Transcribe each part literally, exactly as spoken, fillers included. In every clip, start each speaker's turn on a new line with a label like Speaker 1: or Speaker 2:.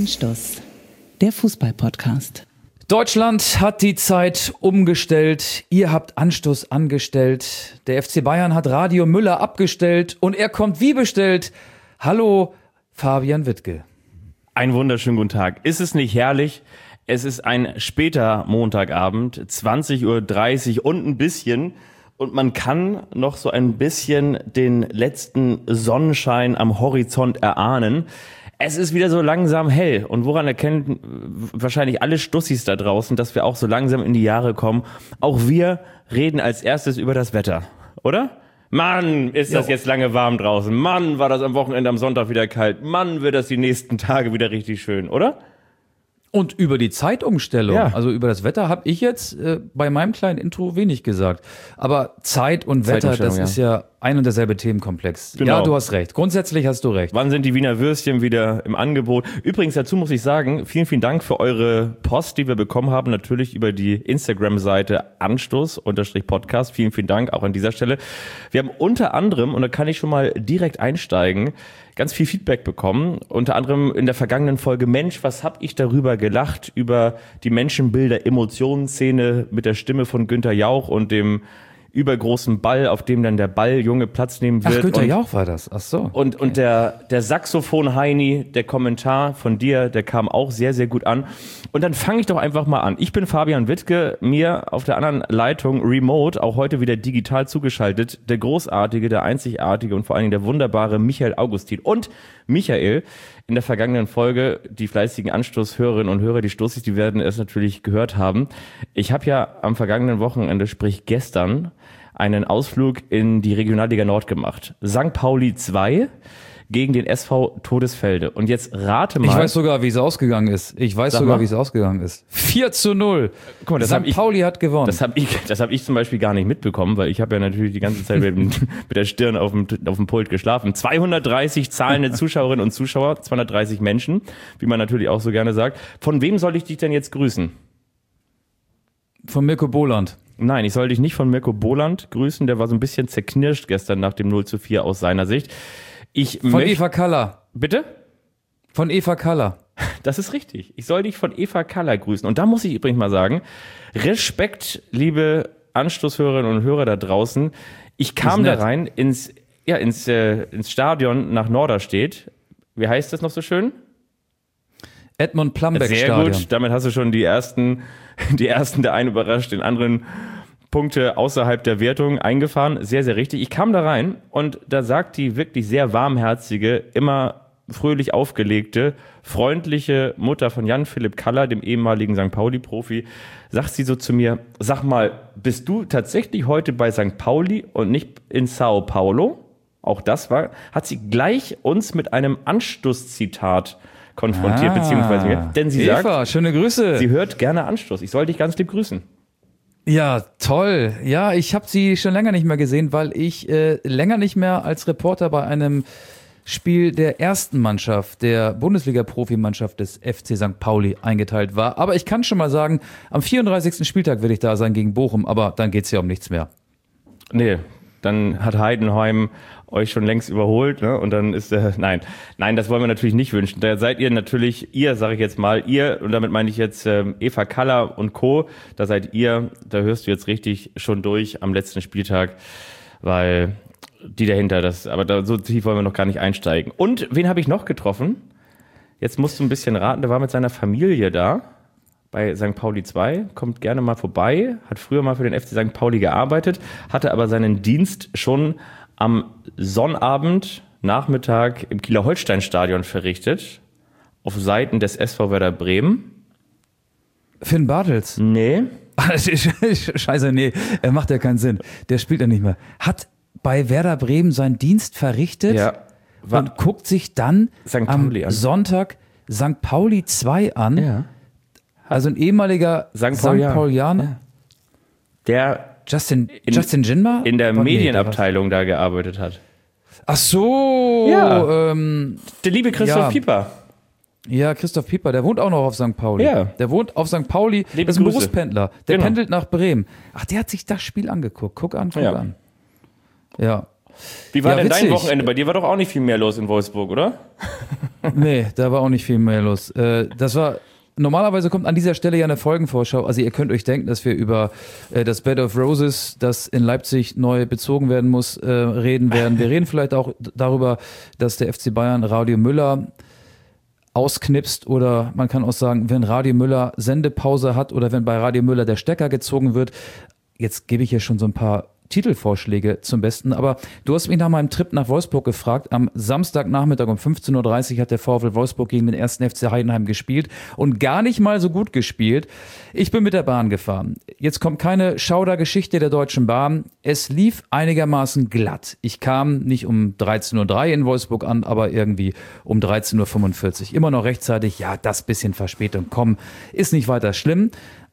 Speaker 1: Anstoß, der Fußball-Podcast.
Speaker 2: Deutschland hat die Zeit umgestellt, ihr habt Anstoß angestellt, der F C Bayern hat Radio Müller abgestellt und er kommt wie bestellt. Hallo, Fabian Wittke.
Speaker 3: Einen wunderschönen guten Tag. Ist es nicht herrlich? Es ist ein später Montagabend, zwanzig Uhr dreißig und ein bisschen. Und man kann noch so ein bisschen den letzten Sonnenschein am Horizont erahnen. Es ist wieder so langsam hell. Und woran erkennen wahrscheinlich alle Stussis da draußen, dass wir auch so langsam in die Jahre kommen? Auch wir reden als erstes über das Wetter, oder? Mann, ist das jetzt lange warm draußen. Mann, war das am Wochenende am Sonntag wieder kalt. Mann, wird das die nächsten Tage wieder richtig schön, oder?
Speaker 2: Und über die Zeitumstellung,
Speaker 3: Ja.
Speaker 2: also über das Wetter, habe ich jetzt äh, bei meinem kleinen Intro wenig gesagt. Aber Zeit und Wetter, das
Speaker 3: ja.
Speaker 2: ist ja ein und derselbe Themenkomplex.
Speaker 3: Genau.
Speaker 2: Ja, du hast recht. Grundsätzlich hast du recht.
Speaker 3: Wann sind die Wiener Würstchen wieder im Angebot? Übrigens, dazu muss ich sagen, vielen, vielen Dank für eure Post, die wir bekommen haben. Natürlich über die Instagram-Seite Anstoß-Podcast. Vielen, vielen Dank auch an dieser Stelle. Wir haben unter anderem, und da kann ich schon mal direkt einsteigen, ganz viel Feedback bekommen. Unter anderem in der vergangenen Folge, Mensch, was hab ich darüber gelacht, über die Menschenbilder-Emotionen-Szene mit der Stimme von Günther Jauch und dem übergroßen Ball, auf dem dann der Balljunge Platz nehmen wird.
Speaker 2: Ach, Günther
Speaker 3: und,
Speaker 2: Jauch war das. Ach so.
Speaker 3: Und,
Speaker 2: okay.
Speaker 3: und der, der Saxophon-Heini, der Kommentar von dir, der kam auch sehr, sehr gut an. Und dann fange ich doch einfach mal an. Ich bin Fabian Wittke, mir auf der anderen Leitung remote, auch heute wieder digital zugeschaltet, der großartige, der einzigartige und vor allen Dingen der wunderbare Michael Augustin. Und Michael, in der vergangenen Folge, die fleißigen Anstoßhörerinnen und Hörer, die Stoßis, die werden es natürlich gehört haben. Ich habe ja am vergangenen Wochenende, sprich gestern, einen Ausflug in die Regionalliga Nord gemacht. Sankt Pauli zwei gegen den S V Todesfelde. Und jetzt rate mal.
Speaker 2: Ich weiß sogar, wie es ausgegangen ist. Ich weiß
Speaker 3: Sag
Speaker 2: sogar,
Speaker 3: mal.
Speaker 2: wie es ausgegangen ist. vier zu null.
Speaker 3: Guck mal, das hab
Speaker 2: Sankt
Speaker 3: ich-
Speaker 2: Pauli hat gewonnen.
Speaker 3: Das habe ich, das hab ich zum Beispiel gar nicht mitbekommen, weil ich habe ja natürlich die ganze Zeit mit, mit der Stirn auf dem, auf dem Pult geschlafen. zweihundertdreißig zahlende Zuschauerinnen und Zuschauer, zweihundertdreißig Menschen, wie man natürlich auch so gerne sagt. Von wem soll ich dich denn jetzt grüßen?
Speaker 2: Von Mirko Boland.
Speaker 3: Nein, ich soll dich nicht von Mirko Boland grüßen, der war so ein bisschen zerknirscht gestern nach dem null zu vier aus seiner Sicht. Ich
Speaker 2: Von
Speaker 3: möcht-
Speaker 2: Eva Kaller.
Speaker 3: Bitte?
Speaker 2: Von Eva Kaller.
Speaker 3: Das ist richtig. Ich soll dich von Eva Kaller grüßen. Und da muss ich übrigens mal sagen, Respekt, liebe Anstoßhörerinnen und Hörer da draußen. Ich kam
Speaker 2: Ist
Speaker 3: da
Speaker 2: nett.
Speaker 3: rein ins, ja, ins, äh, ins Stadion nach Norderstedt. Wie heißt das noch so schön?
Speaker 2: Edmund Plambeck
Speaker 3: Sehr
Speaker 2: Stadion.
Speaker 3: gut. Damit hast du schon die ersten, die ersten, der einen überrascht, den anderen Punkte außerhalb der Wertung eingefahren. Sehr, sehr richtig. Ich kam da rein und da sagt die wirklich sehr warmherzige, immer fröhlich aufgelegte, freundliche Mutter von Jan-Philipp Kaller, dem ehemaligen Sankt Pauli-Profi, sagt sie so zu mir, sag mal, bist du tatsächlich heute bei Sankt Pauli und nicht in Sao Paulo? Auch das war, hat sie gleich uns mit einem Anstoßzitat konfrontiert,
Speaker 2: Ah,
Speaker 3: beziehungsweise mir, denn sie
Speaker 2: Eva,
Speaker 3: sagt,
Speaker 2: schöne Grüße.
Speaker 3: sie hört gerne Anstoß. Ich soll dich ganz lieb grüßen.
Speaker 2: Ja, toll. Ja, ich habe sie schon länger nicht mehr gesehen, weil ich äh, länger nicht mehr als Reporter bei einem Spiel der ersten Mannschaft, der Bundesliga-Profimannschaft des F C Sankt Pauli eingeteilt war. Aber ich kann schon mal sagen, am vierunddreißigsten Spieltag werde ich da sein gegen Bochum, aber dann geht's ja um nichts mehr.
Speaker 3: Nee, dann hat Heidenheim euch schon längst überholt, ne? Und dann ist der, nein, nein, das wollen wir natürlich nicht wünschen. Da seid ihr natürlich, ihr, sage ich jetzt mal, ihr, und damit meine ich jetzt ähm, Eva Kaller und Co., da seid ihr, da hörst du jetzt richtig schon durch am letzten Spieltag, weil die dahinter, das, aber da, so tief wollen wir noch gar nicht einsteigen. Und wen habe ich noch getroffen? Jetzt musst du ein bisschen raten, der war mit seiner Familie da. Bei Sankt Pauli zwei, kommt gerne mal vorbei, hat früher mal für den F C Sankt Pauli gearbeitet, hatte aber seinen Dienst schon am Sonnabend, Nachmittag im Kieler Holstein-Stadion verrichtet, auf Seiten des S V Werder Bremen.
Speaker 2: Finn Bartels.
Speaker 3: Nee,
Speaker 2: Scheiße, nee, er macht ja keinen Sinn. Der spielt ja nicht mehr. Hat bei Werder Bremen seinen Dienst verrichtet
Speaker 3: ja, war
Speaker 2: und guckt sich dann
Speaker 3: Sankt
Speaker 2: am
Speaker 3: Pauli an.
Speaker 2: Sonntag Sankt Pauli zwei an.
Speaker 3: Ja.
Speaker 2: Also ein ehemaliger
Speaker 3: Sankt
Speaker 2: Sankt
Speaker 3: Paulianer.
Speaker 2: Paulianer.
Speaker 3: Der
Speaker 2: Justin,
Speaker 3: In-
Speaker 2: Justin Jinma?
Speaker 3: in der
Speaker 2: Oh, nee,
Speaker 3: Medienabteilung da gearbeitet hat.
Speaker 2: der war's. Ach so.
Speaker 3: Ja.
Speaker 2: Ähm,
Speaker 3: Der liebe Christoph
Speaker 2: Ja.
Speaker 3: Pieper.
Speaker 2: ja, Christoph Pieper, der wohnt auch noch auf Sankt Pauli.
Speaker 3: Ja.
Speaker 2: Der wohnt auf Sankt Pauli.
Speaker 3: Liebe
Speaker 2: das ist ein
Speaker 3: Grüße.
Speaker 2: Berufspendler. Der
Speaker 3: Genau.
Speaker 2: pendelt nach Bremen. Ach, der hat sich das Spiel angeguckt. Guck an, guck
Speaker 3: Ja.
Speaker 2: an. Ja.
Speaker 3: Wie war
Speaker 2: Ja,
Speaker 3: denn dein
Speaker 2: witzig.
Speaker 3: Wochenende? Bei dir war doch auch nicht viel mehr los in Wolfsburg, oder?
Speaker 2: Nee, da war auch nicht viel mehr los. Äh, das war... Normalerweise kommt an dieser Stelle ja eine Folgenvorschau. Also ihr könnt euch denken, dass wir über äh, das Bed of Roses, das in Leipzig neu bezogen werden muss, äh, reden werden. Wir reden vielleicht auch d- darüber, dass der F C Bayern Radio Müller ausknipst, oder man kann auch sagen, wenn Radio Müller Sendepause hat oder wenn bei Radio Müller der Stecker gezogen wird. Jetzt gebe ich hier schon so ein paar Titelvorschläge zum Besten, aber du hast mich nach meinem Trip nach Wolfsburg gefragt. Am Samstagnachmittag um fünfzehn Uhr dreißig hat der VfL Wolfsburg gegen den ersten F C Heidenheim gespielt und gar nicht mal so gut gespielt. Ich bin mit der Bahn gefahren. Jetzt kommt keine Schaudergeschichte der Deutschen Bahn. Es lief einigermaßen glatt. Ich kam nicht um dreizehn Uhr drei in Wolfsburg an, aber irgendwie um dreizehn Uhr fünfundvierzig. Immer noch rechtzeitig. Ja, das bisschen Verspätung, komm, ist nicht weiter schlimm.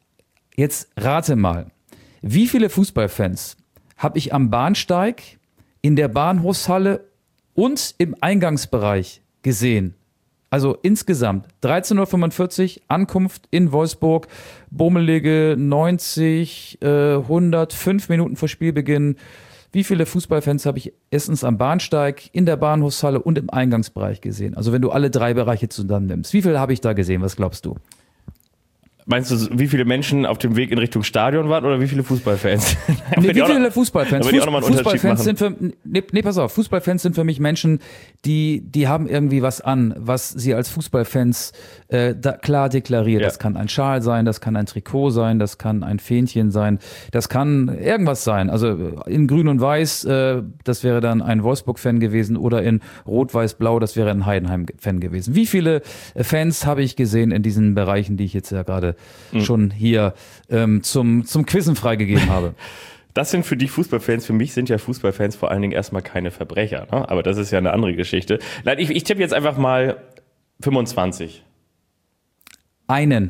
Speaker 2: Jetzt rate mal, wie viele Fußballfans habe ich am Bahnsteig, in der Bahnhofshalle und im Eingangsbereich gesehen. Also insgesamt dreizehn Uhr fünfundvierzig, Ankunft in Wolfsburg, bummelige neunzig, äh, hundert, fünf Minuten vor Spielbeginn. Wie viele Fußballfans habe ich erstens am Bahnsteig, in der Bahnhofshalle und im Eingangsbereich gesehen? Also wenn du alle drei Bereiche zusammennimmst. Wie viele habe ich da gesehen? Was glaubst du?
Speaker 3: Meinst du, wie viele Menschen auf dem Weg in Richtung Stadion waren oder wie viele Fußballfans?
Speaker 2: Nee, wie viele Fußballfans?
Speaker 3: Fuß,
Speaker 2: Fußballfans sind für, nee, nee, pass auf, Fußballfans sind für mich Menschen, die, die haben irgendwie was an, was sie als Fußballfans äh, da, klar deklariert. Ja. Das kann ein Schal sein, das kann ein Trikot sein, das kann ein Fähnchen sein, das kann irgendwas sein. Also in Grün und Weiß, äh, das wäre dann ein Wolfsburg-Fan gewesen, oder in Rot-Weiß-Blau, das wäre ein Heidenheim-Fan gewesen. Wie viele Fans habe ich gesehen in diesen Bereichen, die ich jetzt ja gerade Mhm. schon hier ähm, zum, zum Quizzen freigegeben habe?
Speaker 3: Das sind für dich Fußballfans. Für mich sind ja Fußballfans vor allen Dingen erstmal keine Verbrecher. Ne? Aber das ist ja eine andere Geschichte. Nein, ich, ich tippe jetzt einfach mal fünfundzwanzig.
Speaker 2: Einen.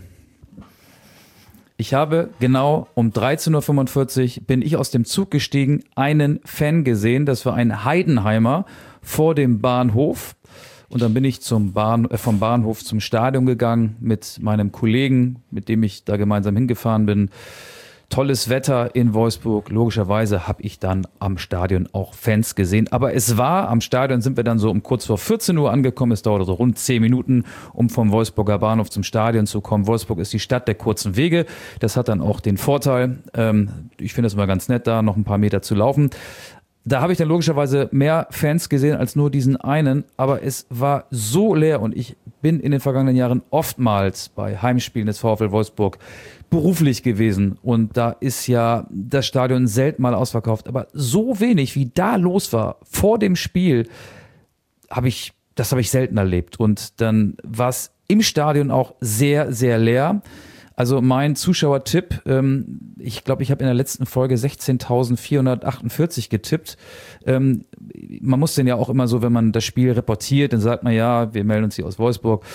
Speaker 2: Ich habe genau um dreizehn Uhr fünfundvierzig bin ich aus dem Zug gestiegen, einen Fan gesehen. Das war ein Heidenheimer vor dem Bahnhof. Und dann bin ich zum Bahn, äh, vom Bahnhof zum Stadion gegangen mit meinem Kollegen, mit dem ich da gemeinsam hingefahren bin. Tolles Wetter in Wolfsburg. Logischerweise habe ich dann am Stadion auch Fans gesehen. Aber es war, am Stadion sind wir dann so um kurz vor vierzehn Uhr angekommen. Es dauerte so rund zehn Minuten, um vom Wolfsburger Bahnhof zum Stadion zu kommen. Wolfsburg ist die Stadt der kurzen Wege. Das hat dann auch den Vorteil, ähm, ich finde es immer ganz nett, da noch ein paar Meter zu laufen. Da habe ich dann logischerweise mehr Fans gesehen als nur diesen einen, aber es war so leer und ich bin in den vergangenen Jahren oftmals bei Heimspielen des VfL Wolfsburg beruflich gewesen und da ist ja das Stadion selten mal ausverkauft, aber so wenig wie da los war vor dem Spiel, habe ich, das habe ich selten erlebt und dann war es im Stadion auch sehr, sehr leer. Also mein Zuschauertipp, ähm, ich glaube, ich habe in der letzten Folge sechzehntausendvierhundertachtundvierzig getippt. Ähm, man muss denn ja auch immer so, wenn man das Spiel reportiert, dann sagt man ja, wir melden uns hier aus Wolfsburg.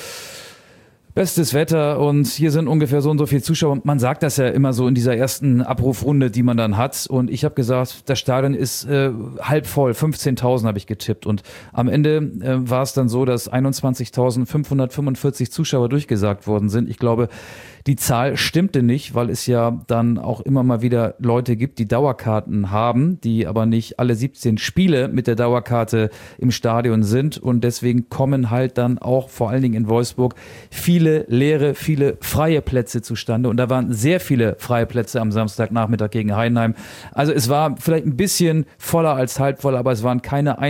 Speaker 2: Bestes Wetter und hier sind ungefähr so und so viele Zuschauer. Man sagt das ja immer so in dieser ersten Abrufrunde, die man dann hat. Und ich habe gesagt, das Stadion ist äh, halb voll, fünfzehntausend habe ich getippt. Und am Ende äh, war es dann so, dass einundzwanzigtausendfünfhundertfünfundvierzig Zuschauer durchgesagt worden sind. Ich glaube, die Zahl stimmte nicht, weil es ja dann auch immer mal wieder Leute gibt, die Dauerkarten haben, die aber nicht alle siebzehn Spiele mit der Dauerkarte im Stadion sind. Und deswegen kommen halt dann auch vor allen Dingen in Wolfsburg viele leere, viele freie Plätze zustande. Und da waren sehr viele freie Plätze am Samstagnachmittag gegen Heidenheim. Also es war vielleicht ein bisschen voller als halb voll, aber es waren keine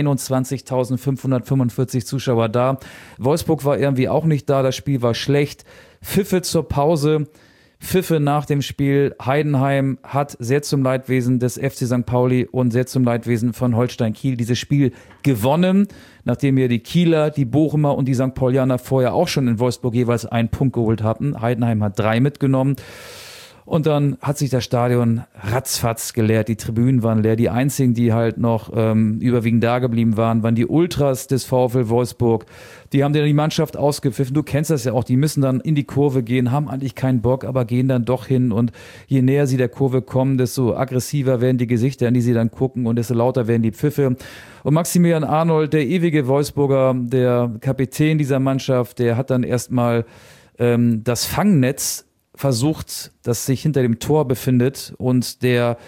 Speaker 2: einundzwanzigtausendfünfhundertfünfundvierzig Zuschauer da. Wolfsburg war irgendwie auch nicht da, das Spiel war schlecht. Pfiffe zur Pause, Pfiffe nach dem Spiel. Heidenheim hat sehr zum Leidwesen des F C Sankt Pauli und sehr zum Leidwesen von Holstein Kiel dieses Spiel gewonnen, nachdem wir die Kieler, die Bochumer und die Sankt Paulianer vorher auch schon in Wolfsburg jeweils einen Punkt geholt hatten. Heidenheim hat drei mitgenommen. Und dann hat sich das Stadion ratzfatz geleert, die Tribünen waren leer. Die einzigen, die halt noch ähm, überwiegend da geblieben waren, waren die Ultras des VfL Wolfsburg. Die haben dann die Mannschaft ausgepfiffen. Du kennst das ja auch, die müssen dann in die Kurve gehen, haben eigentlich keinen Bock, aber gehen dann doch hin. Und je näher sie der Kurve kommen, desto aggressiver werden die Gesichter, an die sie dann gucken und desto lauter werden die Pfiffe. Und Maximilian Arnold, der ewige Wolfsburger, der Kapitän dieser Mannschaft, der hat dann erstmal ähm, das Fangnetz versucht, das sich hinter dem Tor befindet und der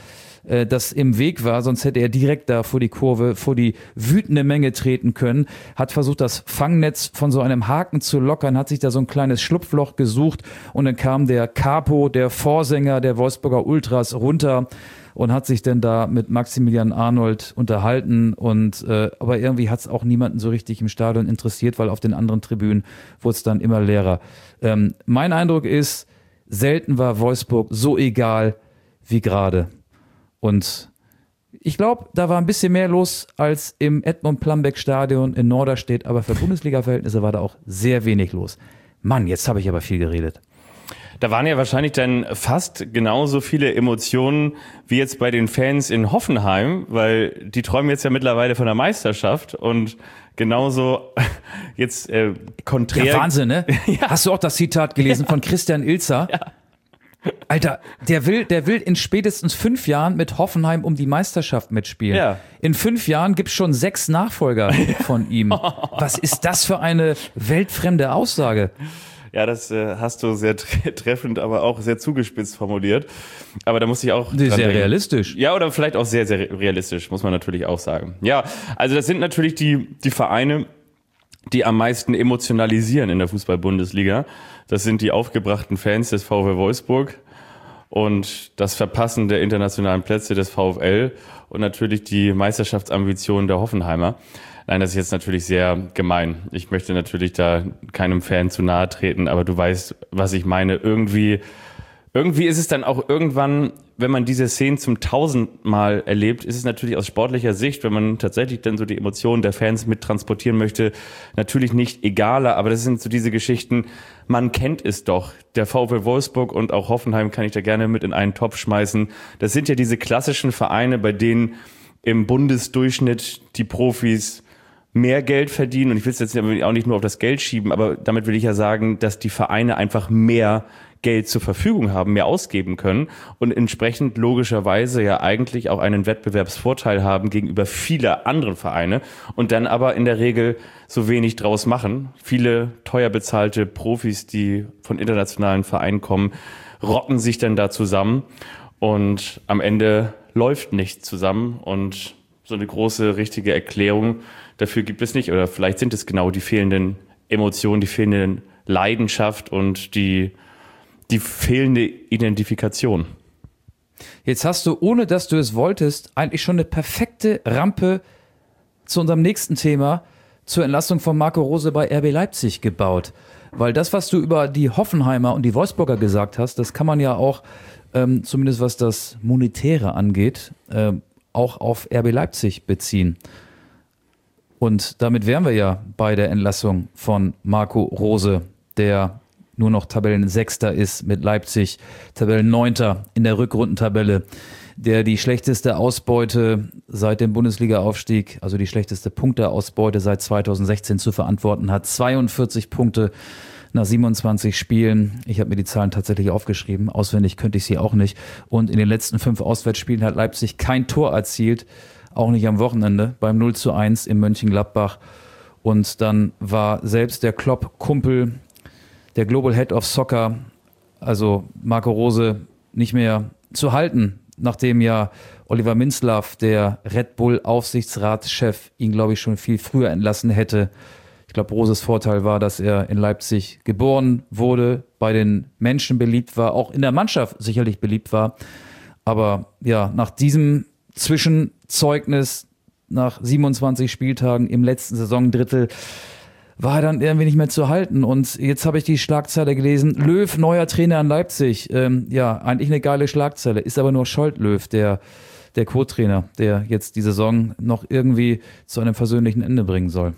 Speaker 2: äh, das im Weg war, sonst hätte er direkt da vor die Kurve, vor die wütende Menge treten können, hat versucht, das Fangnetz von so einem Haken zu lockern, hat sich da so ein kleines Schlupfloch gesucht und dann kam der Capo, der Vorsänger der Wolfsburger Ultras, runter und hat sich dann da mit Maximilian Arnold unterhalten und äh, aber irgendwie hat es auch niemanden so richtig im Stadion interessiert, weil auf den anderen Tribünen wurde es dann immer leerer. Ähm, mein Eindruck ist, selten war Wolfsburg so egal wie gerade. Und ich glaube, da war ein bisschen mehr los als im Edmund-Plambeck-Stadion in Norderstedt, aber für Bundesliga-Verhältnisse war da auch sehr wenig los. Mann, jetzt habe ich aber viel geredet.
Speaker 3: Da waren ja wahrscheinlich dann fast genauso viele Emotionen wie jetzt bei den Fans in Hoffenheim, weil die träumen jetzt ja mittlerweile von der Meisterschaft und genauso jetzt äh, konträr.
Speaker 2: Ja, Wahnsinn, ne?
Speaker 3: Ja.
Speaker 2: Hast du auch das Zitat gelesen ja. von Christian Ilzer?
Speaker 3: Ja.
Speaker 2: Alter, der will, der will in spätestens fünf Jahren mit Hoffenheim um die Meisterschaft mitspielen.
Speaker 3: Ja.
Speaker 2: In fünf Jahren gibt's schon sechs Nachfolger von ihm. Was ist das für eine weltfremde Aussage?
Speaker 3: Ja, das äh, hast du sehr treffend, aber auch sehr zugespitzt formuliert. Aber da muss ich auch
Speaker 2: sehr denken. Realistisch.
Speaker 3: Ja, oder vielleicht auch sehr, sehr realistisch, muss man natürlich auch sagen. Ja, also das sind natürlich die, die Vereine, die am meisten emotionalisieren in der Fußball-Bundesliga. Das sind die aufgebrachten Fans des VfL Wolfsburg und das Verpassen der internationalen Plätze des VfL und natürlich die Meisterschaftsambitionen der Hoffenheimer. Nein, das ist jetzt natürlich sehr gemein. Ich möchte natürlich da keinem Fan zu nahe treten, aber du weißt, was ich meine. Irgendwie, irgendwie ist es dann auch irgendwann, wenn man diese Szenen zum tausendmal erlebt, ist es natürlich aus sportlicher Sicht, wenn man tatsächlich dann so die Emotionen der Fans mit transportieren möchte, natürlich nicht egaler, aber das sind so diese Geschichten, man kennt es doch. Der VfL Wolfsburg und auch Hoffenheim kann ich da gerne mit in einen Topf schmeißen. Das sind ja diese klassischen Vereine, bei denen im Bundesdurchschnitt die Profis mehr Geld verdienen. Und ich will es jetzt auch nicht nur auf das Geld schieben, aber damit will ich ja sagen, dass die Vereine einfach mehr Geld zur Verfügung haben, mehr ausgeben können und entsprechend logischerweise ja eigentlich auch einen Wettbewerbsvorteil haben gegenüber vieler anderen Vereine und dann aber in der Regel so wenig draus machen. Viele teuer bezahlte Profis, die von internationalen Vereinen kommen, rotten sich dann da zusammen und am Ende läuft nichts zusammen und so eine große, richtige Erklärung dafür gibt es nicht. Oder vielleicht sind es genau die fehlenden Emotionen, die fehlende Leidenschaft und die, die fehlende Identifikation.
Speaker 2: Jetzt hast du, ohne dass du es wolltest, eigentlich schon eine perfekte Rampe zu unserem nächsten Thema, zur Entlassung von Marco Rose bei R B Leipzig gebaut. Weil das, was du über die Hoffenheimer und die Wolfsburger gesagt hast, das kann man ja auch, ähm, zumindest was das Monetäre angeht, äh, auch auf R B Leipzig beziehen. Und damit wären wir ja bei der Entlassung von Marco Rose, der nur noch Tabellensechster ist mit Leipzig, Tabellenneunter in der Rückrundentabelle, der die schlechteste Ausbeute seit dem Bundesliga-Aufstieg, also die schlechteste Punkteausbeute seit zweitausendsechzehn zu verantworten hat. zweiundvierzig Punkte nach siebenundzwanzig Spielen. Ich habe mir die Zahlen tatsächlich aufgeschrieben, auswendig könnte ich sie auch nicht. Und in den letzten fünf Auswärtsspielen hat Leipzig kein Tor erzielt, auch nicht am Wochenende, beim null zu eins in Mönchengladbach. Und dann war selbst der Klopp-Kumpel, der Global Head of Soccer, also Marco Rose, nicht mehr zu halten, nachdem ja Oliver Minzlaff, der Red Bull-Aufsichtsratschef, ihn, glaube ich, schon viel früher entlassen hätte. Ich glaube, Roses Vorteil war, dass er in Leipzig geboren wurde, bei den Menschen beliebt war, auch in der Mannschaft sicherlich beliebt war. Aber ja, nach diesem Zwischenzeugnis, nach siebenundzwanzig Spieltagen im letzten Saisondrittel, war er dann irgendwie nicht mehr zu halten. Und jetzt habe ich die Schlagzeile gelesen, Löw, neuer Trainer in Leipzig. Ähm, ja, eigentlich eine geile Schlagzeile, ist aber nur Scholt Löw, der, der Co-Trainer, der jetzt die Saison noch irgendwie zu einem versöhnlichen Ende bringen soll.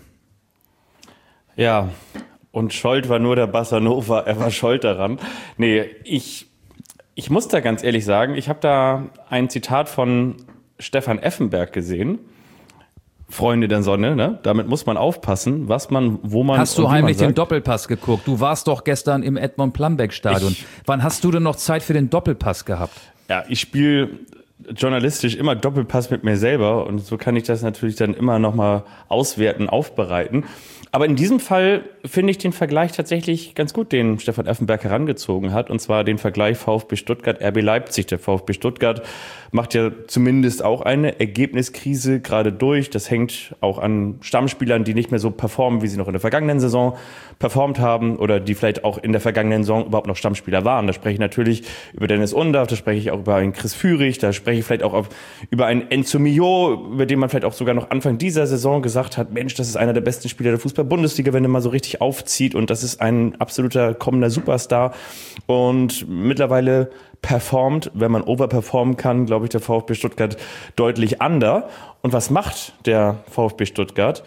Speaker 3: Ja, und Scholt war nur der Bassanova, er war Scholt daran. Nee, ich, ich muss da ganz ehrlich sagen, ich habe da ein Zitat von Stefan Effenberg gesehen. Freunde der Sonne, ne? Damit muss man aufpassen, was man, wo man.
Speaker 2: Hast du heimlich den Doppelpass geguckt? Du warst doch gestern im Edmund Plambeck Stadion. Ich, Wann hast du denn noch Zeit für den Doppelpass gehabt?
Speaker 3: Ja, ich spiele journalistisch immer Doppelpass mit mir selber und so kann ich das natürlich dann immer nochmal auswerten, aufbereiten. Aber in diesem Fall finde ich den Vergleich tatsächlich ganz gut, den Stefan Effenberg herangezogen hat. Und zwar den Vergleich VfB Stuttgart, R B Leipzig. Der VfB Stuttgart macht ja zumindest auch eine Ergebniskrise gerade durch. Das hängt auch an Stammspielern, die nicht mehr so performen, wie sie noch in der vergangenen Saison performt haben oder die vielleicht auch in der vergangenen Saison überhaupt noch Stammspieler waren. Da spreche ich natürlich über Dennis Undaff, da spreche ich auch über einen Chris Führig, da spreche ich vielleicht auch auf, über einen Enzo Mio, über den man vielleicht auch sogar noch Anfang dieser Saison gesagt hat, Mensch, das ist einer der besten Spieler der Fußball-Bundesliga, wenn er mal so richtig aufzieht und das ist ein absoluter kommender Superstar und mittlerweile performt, wenn man overperformen kann, glaube ich, der VfB Stuttgart deutlich under. Und was macht der VfB Stuttgart?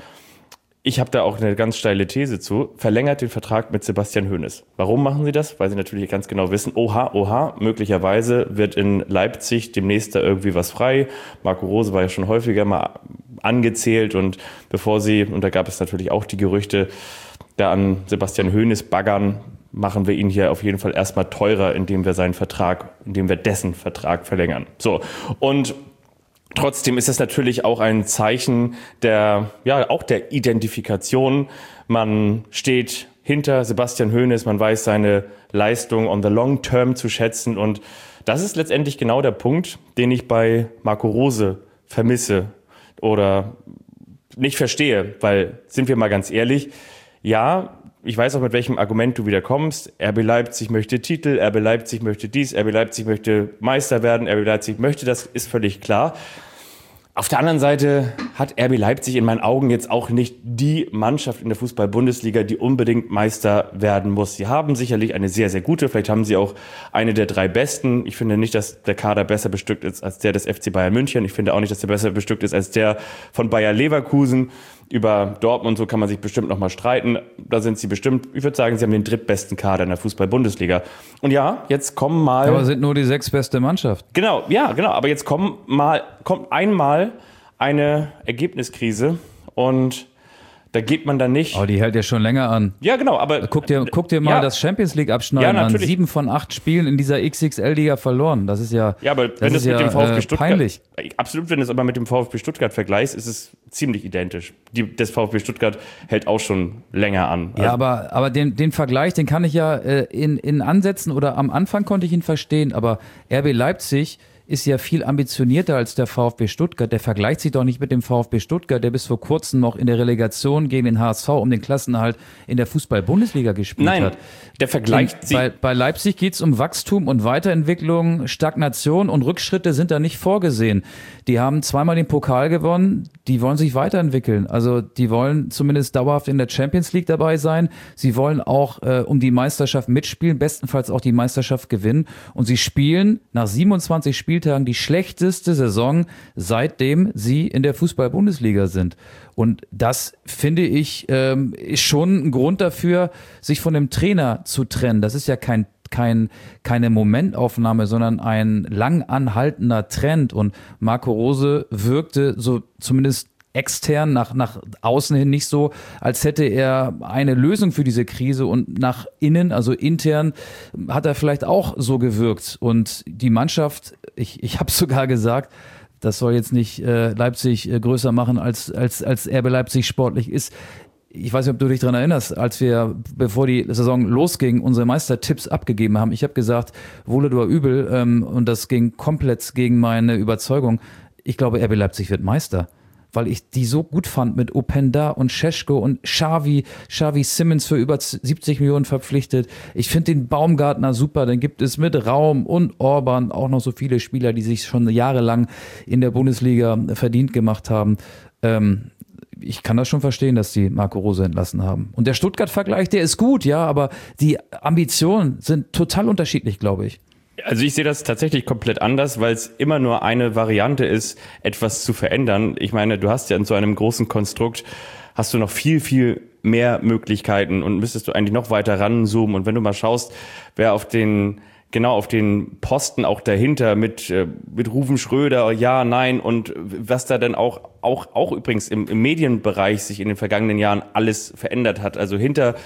Speaker 3: Ich habe da auch eine ganz steile These zu. Verlängert den Vertrag mit Sebastian Hoeneß. Warum machen sie das? Weil sie natürlich ganz genau wissen, oha, oha, möglicherweise wird in Leipzig demnächst da irgendwie was frei. Marco Rose war ja schon häufiger mal angezählt und bevor sie, und da gab es natürlich auch die Gerüchte, da an Sebastian Hoeneß baggern, machen wir ihn hier auf jeden Fall erstmal teurer, indem wir seinen Vertrag, indem wir dessen Vertrag verlängern. So, und trotzdem ist es natürlich auch ein Zeichen der, ja, auch der Identifikation. Man steht hinter Sebastian Hoeneß, man weiß seine Leistung on the long term zu schätzen und das ist letztendlich genau der Punkt, den ich bei Marco Rose vermisse oder nicht verstehe, weil, sind wir mal ganz ehrlich, ja, ich weiß auch, mit welchem Argument du wieder kommst. R B Leipzig möchte Titel, R B Leipzig möchte dies, R B Leipzig möchte Meister werden, R B Leipzig möchte das, ist völlig klar. Auf der anderen Seite hat R B Leipzig in meinen Augen jetzt auch nicht die Mannschaft in der Fußball-Bundesliga, die unbedingt Meister werden muss. Sie haben sicherlich eine sehr, sehr gute, vielleicht haben sie auch eine der drei besten. Ich finde nicht, dass der Kader besser bestückt ist als der des F C Bayern München. Ich finde auch nicht, dass der besser bestückt ist als der von Bayer Leverkusen. Über Dortmund, so kann man sich bestimmt noch mal streiten. Da sind sie bestimmt, ich würde sagen, sie haben den drittbesten Kader in der Fußball-Bundesliga. Und ja, jetzt kommen mal...
Speaker 2: Aber sind nur die sechs beste Mannschaft.
Speaker 3: Genau, ja, genau. Aber jetzt kommen mal, kommt einmal eine Ergebniskrise und da geht man dann nicht...
Speaker 2: Aber die hält ja schon länger an.
Speaker 3: Ja, genau, aber...
Speaker 2: Guck dir, guck dir mal
Speaker 3: ja,
Speaker 2: das Champions League-Abschneiden
Speaker 3: ja,
Speaker 2: an. Sieben von acht Spielen in dieser X X L-Liga verloren. Das ist ja,
Speaker 3: ja aber
Speaker 2: das
Speaker 3: wenn
Speaker 2: ist
Speaker 3: du es mit
Speaker 2: ja,
Speaker 3: dem VfB
Speaker 2: äh,
Speaker 3: Stuttgart...
Speaker 2: peinlich.
Speaker 3: Absolut, wenn du es aber mit dem VfB Stuttgart vergleichst, ist es ziemlich identisch. Die, das VfB Stuttgart hält auch schon länger an.
Speaker 2: Ja, also, aber, aber den, den Vergleich, den kann ich ja äh, in, in Ansätzen oder am Anfang konnte ich ihn verstehen, aber R B Leipzig ist ja viel ambitionierter als der VfB Stuttgart. Der vergleicht sich doch nicht mit dem VfB Stuttgart, der bis vor kurzem noch in der Relegation gegen den H S V um den Klassenerhalt in der Fußball-Bundesliga gespielt
Speaker 3: Nein,
Speaker 2: hat.
Speaker 3: der vergleicht sich...
Speaker 2: Bei, bei Leipzig geht es um Wachstum und Weiterentwicklung, Stagnation und Rückschritte sind da nicht vorgesehen. Die haben zweimal den Pokal gewonnen, die wollen sich weiterentwickeln. Also die wollen zumindest dauerhaft in der Champions League dabei sein. Sie wollen auch äh, um die Meisterschaft mitspielen, bestenfalls auch die Meisterschaft gewinnen. Und sie spielen nach siebenundzwanzig Spieltagen die schlechteste Saison, seitdem sie in der Fußball-Bundesliga sind. Und das, finde ich, ähm, ist schon ein Grund dafür, sich von dem Trainer zu trennen. Das ist ja kein Kein, keine Momentaufnahme, sondern ein lang anhaltender Trend. Und Marco Rose wirkte so zumindest extern nach, nach außen hin nicht so, als hätte er eine Lösung für diese Krise und nach innen, also intern, hat er vielleicht auch so gewirkt. Und die Mannschaft, ich, ich habe sogar gesagt, das soll jetzt nicht äh, Leipzig äh, größer machen, als, als, als R B Leipzig sportlich ist. Ich weiß nicht, ob du dich daran erinnerst, als wir, bevor die Saison losging, unsere Meistertipps abgegeben haben. Ich habe gesagt, wohl oder übel, ähm, und das ging komplett gegen meine Überzeugung. Ich glaube, R B Leipzig wird Meister, weil ich die so gut fand mit Openda und Šeško und Xavi, Xavi Simmons für über siebzig Millionen verpflichtet. Ich finde den Baumgartner super, dann gibt es mit Raum und Orban auch noch so viele Spieler, die sich schon jahrelang in der Bundesliga verdient gemacht haben. Ähm, Ich kann das schon verstehen, dass die Marco Rose entlassen haben. Und der Stuttgart-Vergleich, der ist gut, ja, aber die Ambitionen sind total unterschiedlich, glaube ich.
Speaker 3: Also ich sehe das tatsächlich komplett anders, weil es immer nur eine Variante ist, etwas zu verändern. Ich meine, du hast ja in so einem großen Konstrukt, hast du noch viel, viel mehr Möglichkeiten und müsstest du eigentlich noch weiter ranzoomen. Und wenn du mal schaust, wer auf den... genau auf den Posten auch dahinter mit, mit Rufen Schröder, ja, nein und was da dann auch, auch, auch übrigens im, im Medienbereich sich in den vergangenen Jahren alles verändert hat. Also hinter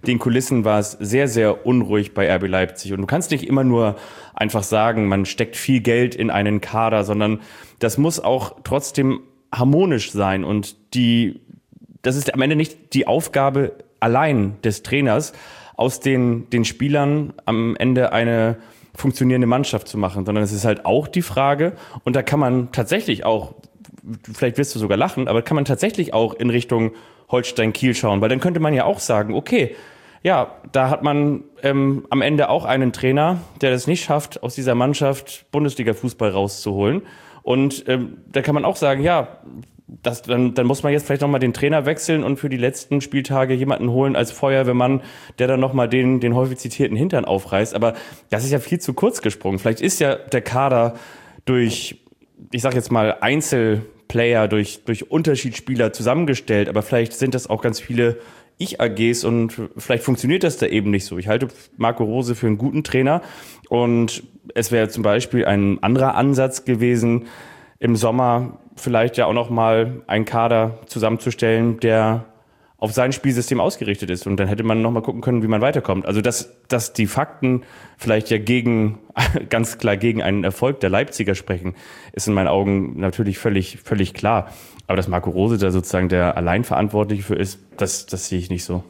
Speaker 3: den Kulissen war es sehr, sehr unruhig bei R B Leipzig. Und du kannst nicht immer nur einfach sagen, man steckt viel Geld in einen Kader, sondern das muss auch trotzdem harmonisch sein. Und die, das ist am Ende nicht die Aufgabe allein des Trainers, aus den, den Spielern am Ende eine funktionierende Mannschaft zu machen, sondern es ist halt auch die Frage, und da kann man tatsächlich auch, vielleicht wirst du sogar lachen, aber kann man tatsächlich auch in Richtung Holstein-Kiel schauen, weil dann könnte man ja auch sagen, okay, ja, da hat man ähm, am Ende auch einen Trainer, der das nicht schafft, aus dieser Mannschaft Bundesliga-Fußball rauszuholen, und ähm, da kann man auch sagen, ja, Das, dann, dann muss man jetzt vielleicht nochmal den Trainer wechseln und für die letzten Spieltage jemanden holen als Feuerwehrmann, der dann nochmal den, den häufig zitierten Hintern aufreißt. Aber das ist ja viel zu kurz gesprungen. Vielleicht ist ja der Kader durch, ich sag jetzt mal, Einzelplayer, durch, durch Unterschiedsspieler zusammengestellt. Aber vielleicht sind das auch ganz viele Ich-A Gs und vielleicht funktioniert das da eben nicht so. Ich halte Marco Rose für einen guten Trainer und es wäre zum Beispiel ein anderer Ansatz gewesen, im Sommer vielleicht ja auch noch mal einen Kader zusammenzustellen, der auf sein Spielsystem ausgerichtet ist. Und dann hätte man noch mal gucken können, wie man weiterkommt. Also dass, dass die Fakten vielleicht ja gegen, ganz klar gegen einen Erfolg der Leipziger sprechen, ist in meinen Augen natürlich völlig, völlig klar. Aber dass Marco Rose da sozusagen der Alleinverantwortliche für ist, das, das sehe ich nicht so.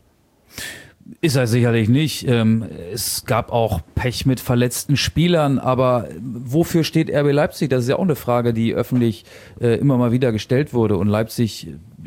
Speaker 2: Ist er sicherlich nicht. Es gab auch Pech mit verletzten Spielern, aber wofür steht R B Leipzig? Das ist ja auch eine Frage, die öffentlich immer mal wieder gestellt wurde. Und Leipzig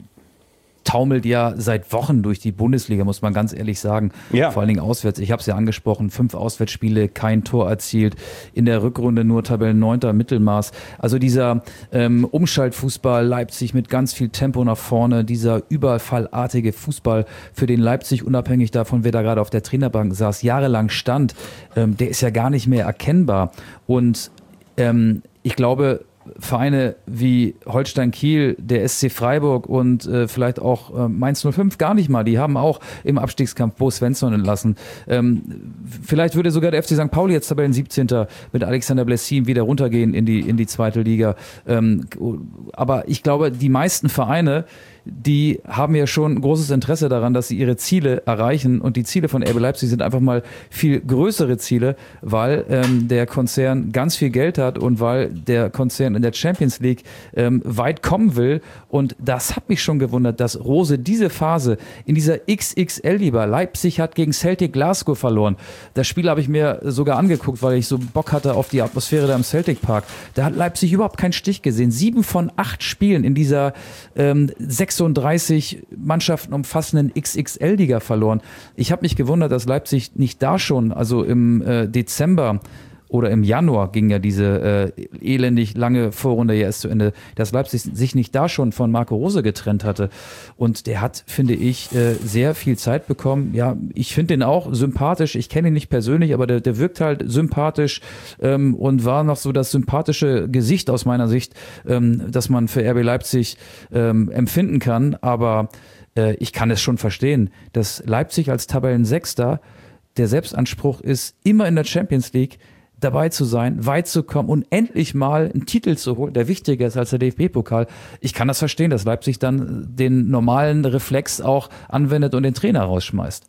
Speaker 2: taumelt ja seit Wochen durch die Bundesliga, muss man ganz ehrlich sagen. Ja. Vor allen Dingen auswärts. Ich habe es ja angesprochen, fünf Auswärtsspiele, kein Tor erzielt. In der Rückrunde nur Tabellenneunter Mittelmaß. Also dieser ähm, Umschaltfußball, Leipzig mit ganz viel Tempo nach vorne, dieser überfallartige Fußball, für den Leipzig, unabhängig davon, wer da gerade auf der Trainerbank saß, jahrelang stand, ähm, der ist ja gar nicht mehr erkennbar. Und ähm, ich glaube, Vereine wie Holstein Kiel, der S C Freiburg und äh, vielleicht auch äh, Mainz null fünf gar nicht mal. Die haben auch im Abstiegskampf Bo Svensson entlassen. Ähm, vielleicht würde sogar der F C Sankt Pauli jetzt Tabellen siebzehnter mit Alexander Blessin wieder runtergehen in die, in die zweite Liga. Ähm, aber ich glaube, die meisten Vereine, die haben ja schon großes Interesse daran, dass sie ihre Ziele erreichen. Und die Ziele von R B Leipzig sind einfach mal viel größere Ziele, weil ähm, der Konzern ganz viel Geld hat und weil der Konzern in der Champions League ähm, weit kommen will. Und das hat mich schon gewundert, dass Rose diese Phase in dieser X X L-Liga, Leipzig hat gegen Celtic Glasgow verloren. Das Spiel habe ich mir sogar angeguckt, weil ich so Bock hatte auf die Atmosphäre da im Celtic Park. Da hat Leipzig überhaupt keinen Stich gesehen. Sieben von acht Spielen in dieser ähm, sechsunddreißig Mannschaften umfassenden X X L-Liga verloren. Ich habe mich gewundert, dass Leipzig nicht da schon, also im äh, Dezember oder im Januar ging ja diese äh, elendig lange Vorrunde ja erst zu Ende, dass Leipzig sich nicht da schon von Marco Rose getrennt hatte. Und der hat, finde ich, äh, sehr viel Zeit bekommen. Ja, ich finde den auch sympathisch. Ich kenne ihn nicht persönlich, aber der, der wirkt halt sympathisch ähm, und war noch so das sympathische Gesicht aus meiner Sicht, ähm, das man für R B Leipzig ähm, empfinden kann. Aber äh, ich kann es schon verstehen, dass Leipzig als Tabellensechster der Selbstanspruch ist, immer in der Champions League dabei zu sein, weit zu kommen und endlich mal einen Titel zu holen, der wichtiger ist als der D F B-Pokal. Ich kann das verstehen, dass Leipzig dann den normalen Reflex auch anwendet und den Trainer rausschmeißt.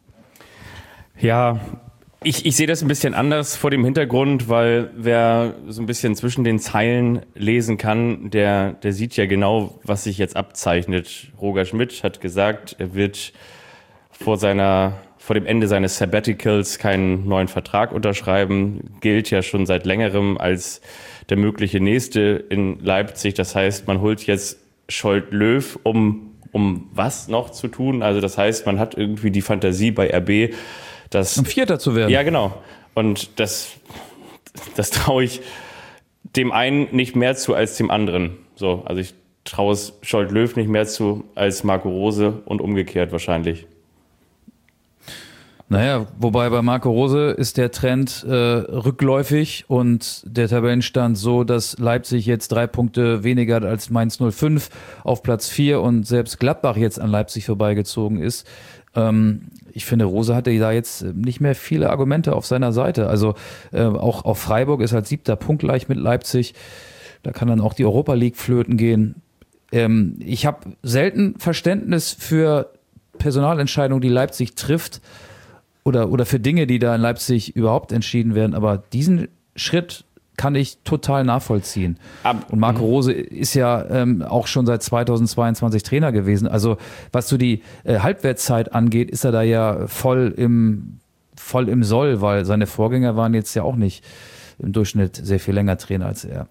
Speaker 3: Ja, ich, ich sehe das ein bisschen anders vor dem Hintergrund, weil wer so ein bisschen zwischen den Zeilen lesen kann, der, der sieht ja genau, was sich jetzt abzeichnet. Roger Schmidt hat gesagt, er wird vor seiner vor dem Ende seines Sabbaticals keinen neuen Vertrag unterschreiben, gilt ja schon seit längerem als der mögliche Nächste in Leipzig. Das heißt, man holt jetzt Scholt-Löw, um, um was noch zu tun? Also das heißt, man hat irgendwie die Fantasie bei R B, dass...
Speaker 2: Um Vierter zu werden.
Speaker 3: Ja, genau. Und das, das traue ich dem einen nicht mehr zu als dem anderen. So, also ich traue es Scholt-Löw nicht mehr zu als Marco Rose und umgekehrt wahrscheinlich.
Speaker 2: Naja, wobei bei Marco Rose ist der Trend äh, rückläufig und der Tabellenstand so, dass Leipzig jetzt drei Punkte weniger hat als Mainz null fünf auf Platz vier und selbst Gladbach jetzt an Leipzig vorbeigezogen ist. Ähm, ich finde, Rose hatte da jetzt nicht mehr viele Argumente auf seiner Seite. Also äh, auch auf Freiburg ist als siebter punktgleich mit Leipzig. Da kann dann auch die Europa League flöten gehen. Ähm, ich habe selten Verständnis für Personalentscheidungen, die Leipzig trifft oder, oder für Dinge, die da in Leipzig überhaupt entschieden werden. Aber diesen Schritt kann ich total nachvollziehen. Ab, und Marco Rose ist ja ähm, auch schon seit zweitausendzweiundzwanzig Trainer gewesen. Also was so die äh, Halbwertszeit angeht, ist er da ja voll im, voll im Soll, weil seine Vorgänger waren jetzt ja auch nicht im Durchschnitt sehr viel länger Trainer als er.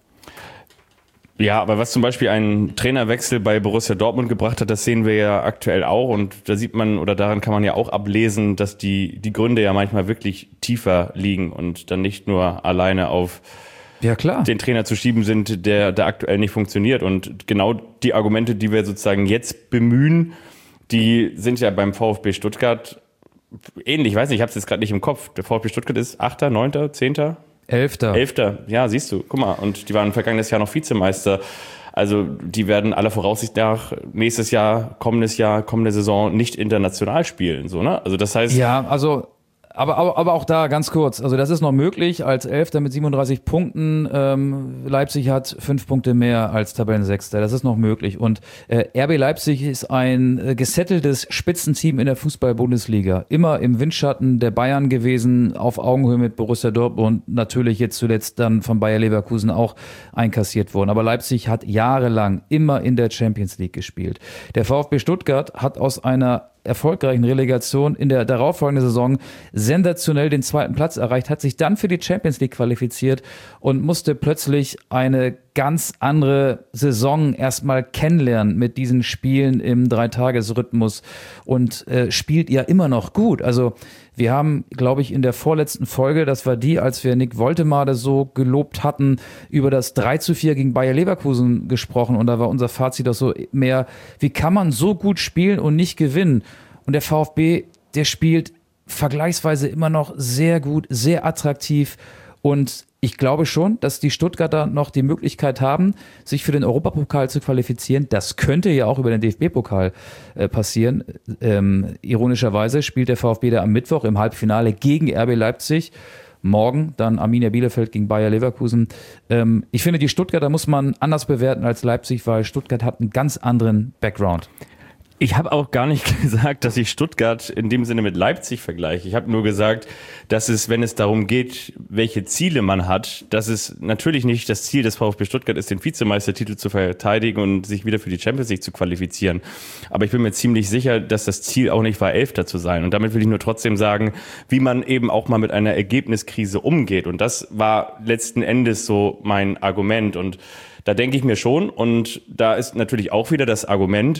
Speaker 3: Ja, aber was zum Beispiel einen Trainerwechsel bei Borussia Dortmund gebracht hat, das sehen wir ja aktuell auch. Und da sieht man, oder daran kann man ja auch ablesen, dass die, die Gründe ja manchmal wirklich tiefer liegen und dann nicht nur alleine auf ja, klar. den Trainer zu schieben sind, der, der aktuell nicht funktioniert. Und genau die Argumente, die wir sozusagen jetzt bemühen, die sind ja beim VfB Stuttgart ähnlich. Ich weiß nicht, ich habe es jetzt gerade nicht im Kopf. Der VfB Stuttgart ist Achter, Neunter, Zehnter?
Speaker 2: Elfter.
Speaker 3: Elfter, ja, siehst du. Guck mal, und die waren vergangenes Jahr noch Vizemeister. Also die werden aller Voraussicht nach nächstes Jahr, kommendes Jahr, kommende Saison nicht international spielen. So, ne? Also das heißt...
Speaker 2: Ja, also... Aber, aber, aber auch da ganz kurz, also das ist noch möglich als Elfter mit siebenunddreißig Punkten. Ähm, Leipzig hat fünf Punkte mehr als Tabellensechster, das ist noch möglich. Und äh, R B Leipzig ist ein äh, gesetteltes Spitzenteam in der Fußball-Bundesliga. Immer im Windschatten der Bayern gewesen, auf Augenhöhe mit Borussia Dortmund, natürlich jetzt zuletzt dann von Bayer Leverkusen auch einkassiert worden. Aber Leipzig hat jahrelang immer in der Champions League gespielt. Der VfB Stuttgart hat aus einer erfolgreichen Relegation in der darauffolgenden Saison sensationell den zweiten Platz erreicht, hat sich dann für die Champions League qualifiziert und musste plötzlich eine ganz andere Saison erstmal kennenlernen mit diesen Spielen im Dreitagesrhythmus und äh, spielt ja immer noch gut. Also wir haben, glaube ich, in der vorletzten Folge, das war die, als wir Nick Woltemade so gelobt hatten, über das drei zu vier gegen Bayer Leverkusen gesprochen und da war unser Fazit auch so mehr, wie kann man so gut spielen und nicht gewinnen? Und der VfB, der spielt vergleichsweise immer noch sehr gut, sehr attraktiv und ich glaube schon, dass die Stuttgarter noch die Möglichkeit haben, sich für den Europapokal zu qualifizieren. Das könnte ja auch über den D F B-Pokal äh, passieren. Ähm, ironischerweise spielt der VfB da am Mittwoch im Halbfinale gegen R B Leipzig. Morgen dann Arminia Bielefeld gegen Bayer Leverkusen. Ähm, ich finde, die Stuttgarter muss man anders bewerten als Leipzig, weil Stuttgart hat einen ganz anderen Background.
Speaker 3: Ich habe auch gar nicht gesagt, dass ich Stuttgart in dem Sinne mit Leipzig vergleiche. Ich habe nur gesagt, dass es, wenn es darum geht, welche Ziele man hat, dass es natürlich nicht das Ziel des VfB Stuttgart ist, den Vizemeistertitel zu verteidigen und sich wieder für die Champions League zu qualifizieren. Aber ich bin mir ziemlich sicher, dass das Ziel auch nicht war, Elfter zu sein. Und damit will ich nur trotzdem sagen, wie man eben auch mal mit einer Ergebniskrise umgeht. Und das war letzten Endes so mein Argument. Und da denke ich mir schon, und da ist natürlich auch wieder das Argument,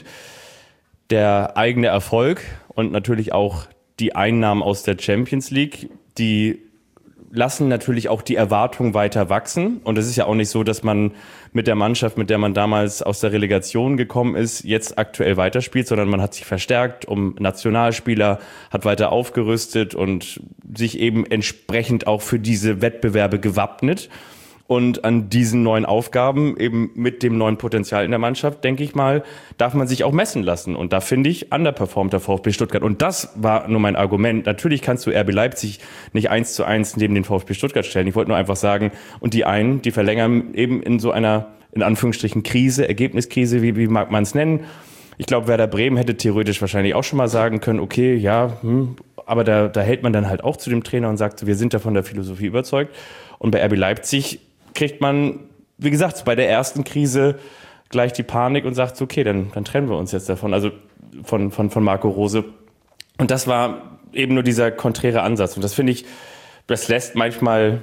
Speaker 3: der eigene Erfolg und natürlich auch die Einnahmen aus der Champions League, die lassen natürlich auch die Erwartungen weiter wachsen. Und es ist ja auch nicht so, dass man mit der Mannschaft, mit der man damals aus der Relegation gekommen ist, jetzt aktuell weiterspielt, sondern man hat sich verstärkt um Nationalspieler, hat weiter aufgerüstet und sich eben entsprechend auch für diese Wettbewerbe gewappnet. Und an diesen neuen Aufgaben, eben mit dem neuen Potenzial in der Mannschaft, denke ich mal, darf man sich auch messen lassen. Und da finde ich, underperformt der VfB Stuttgart. Und das war nur mein Argument. Natürlich kannst du R B Leipzig nicht eins zu eins neben den VfB Stuttgart stellen. Ich wollte nur einfach sagen, und die einen, die verlängern eben in so einer, in Anführungsstrichen, Krise, Ergebniskrise, wie, wie mag man es nennen. Ich glaube, Werder Bremen hätte theoretisch wahrscheinlich auch schon mal sagen können, okay, ja, hm, aber da, da hält man dann halt auch zu dem Trainer und sagt, wir sind da von der Philosophie überzeugt. Und bei R B Leipzig kriegt man, wie gesagt, bei der ersten Krise gleich die Panik und sagt, okay, dann, dann trennen wir uns jetzt davon, also von, von, von Marco Rose. Und das war eben nur dieser konträre Ansatz. Und das finde ich, das lässt manchmal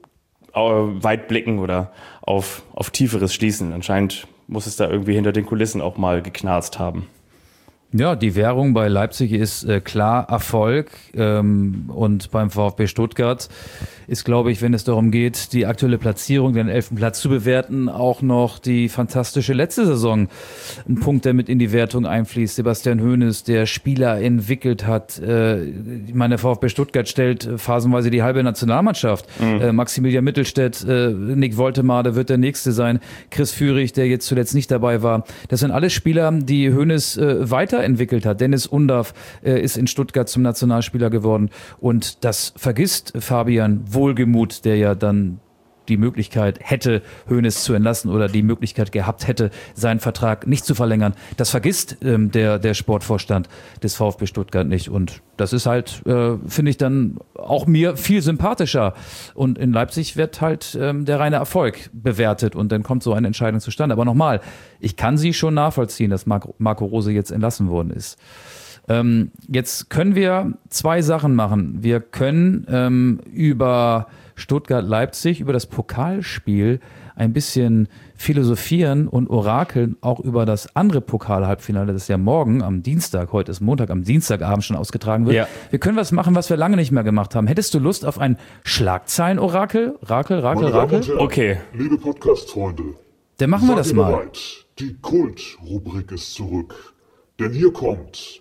Speaker 3: weit blicken oder auf, auf Tieferes schließen. Anscheinend muss es da irgendwie hinter den Kulissen auch mal geknarzt haben.
Speaker 2: Ja, die Währung bei Leipzig ist äh, klar Erfolg ähm, und beim VfB Stuttgart ist, glaube ich, wenn es darum geht, die aktuelle Platzierung, den elften Platz zu bewerten, auch noch die fantastische letzte Saison ein Punkt, der mit in die Wertung einfließt. Sebastian Hoeneß, der Spieler entwickelt hat. Äh, ich meine, der VfB Stuttgart stellt phasenweise die halbe Nationalmannschaft. Mhm. Äh, Maximilian Mittelstädt, äh, Nick Woltemade wird der Nächste sein. Chris Führig, der jetzt zuletzt nicht dabei war. Das sind alles Spieler, die Hoeneß äh, weiterentwickelt hat. Dennis Undaff äh, ist in Stuttgart zum Nationalspieler geworden. Und das vergisst Fabian Wohlgemuth, der ja dann die Möglichkeit hätte, Hoeneß zu entlassen oder die Möglichkeit gehabt hätte, seinen Vertrag nicht zu verlängern. Das vergisst ähm, der, der Sportvorstand des VfB Stuttgart nicht. Und das ist halt, äh, finde ich, dann auch mir viel sympathischer. Und in Leipzig wird halt ähm, der reine Erfolg bewertet und dann kommt so eine Entscheidung zustande. Aber nochmal, ich kann sie schon nachvollziehen, dass Marco, Marco Rose jetzt entlassen worden ist. Ähm, jetzt können wir zwei Sachen machen. Wir können ähm, über Stuttgart-Leipzig, über das Pokalspiel ein bisschen philosophieren und orakeln, auch über das andere Pokal-Halbfinale, das ja morgen am Dienstag, heute ist Montag, am Dienstagabend schon ausgetragen wird. Ja. Wir können was machen, was wir lange nicht mehr gemacht haben. Hättest du Lust auf ein Schlagzeilen-Orakel? Rakel, Rakel, Rakel?
Speaker 4: Okay. Liebe Podcast-Freunde.
Speaker 2: Dann machen wir das mal.
Speaker 4: Bereit. Die Kult-Rubrik ist zurück. Denn hier kommt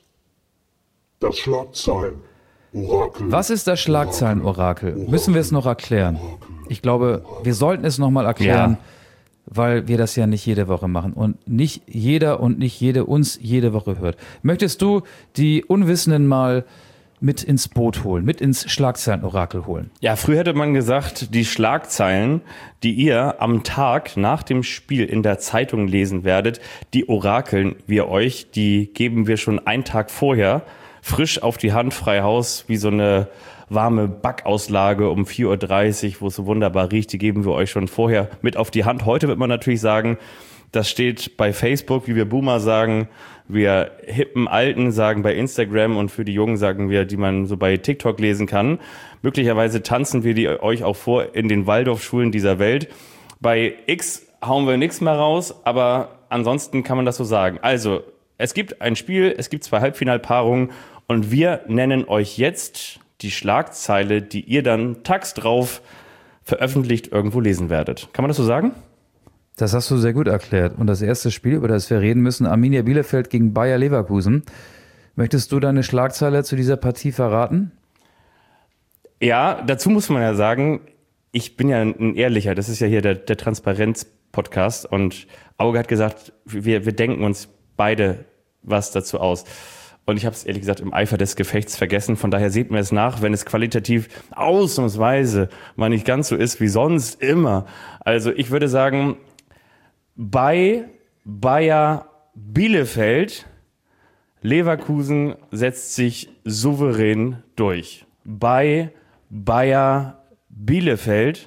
Speaker 4: das Schlagzeilen. Orakel.
Speaker 2: Was ist das Schlagzeilen-Orakel? Müssen wir es noch erklären? Ich glaube, wir sollten es nochmal erklären, ja. weil wir das ja nicht jede Woche machen und nicht jeder und nicht jede uns jede Woche hört. Möchtest du die Unwissenden mal mit ins Boot holen, mit ins Schlagzeilen-Orakel holen?
Speaker 3: Ja, früher hätte man gesagt, die Schlagzeilen, die ihr am Tag nach dem Spiel in der Zeitung lesen werdet, die orakeln wir euch, die geben wir schon einen Tag vorher frisch auf die Hand, frei Haus, wie so eine warme Backauslage um vier Uhr dreißig, wo es so wunderbar riecht, die geben wir euch schon vorher mit auf die Hand. Heute wird man natürlich sagen, das steht bei Facebook, wie wir Boomer sagen, wir hippen Alten sagen bei Instagram und für die Jungen sagen wir, die man so bei TikTok lesen kann. Möglicherweise tanzen wir die euch auch vor in den Waldorfschulen dieser Welt. Bei X hauen wir nichts mehr raus, aber ansonsten kann man das so sagen. Also, es gibt ein Spiel, es gibt zwei Halbfinalpaarungen und wir nennen euch jetzt die Schlagzeile, die ihr dann tags drauf veröffentlicht irgendwo lesen werdet. Kann man das so sagen?
Speaker 2: Das hast du sehr gut erklärt. Und das erste Spiel, über das wir reden müssen, Arminia Bielefeld gegen Bayer Leverkusen. Möchtest du deine Schlagzeile zu dieser Partie verraten?
Speaker 3: Ja, dazu muss man ja sagen, ich bin ja ein Ehrlicher, das ist ja hier der, der Transparenz-Podcast und Auge hat gesagt, wir, wir denken uns beide was dazu aus. Und ich habe es ehrlich gesagt im Eifer des Gefechts vergessen. Von daher seht mir es nach, wenn es qualitativ ausnahmsweise mal nicht ganz so ist wie sonst immer. Also ich würde sagen, bei Bayer Bielefeld, Leverkusen setzt sich souverän durch. Bei Bayer Bielefeld,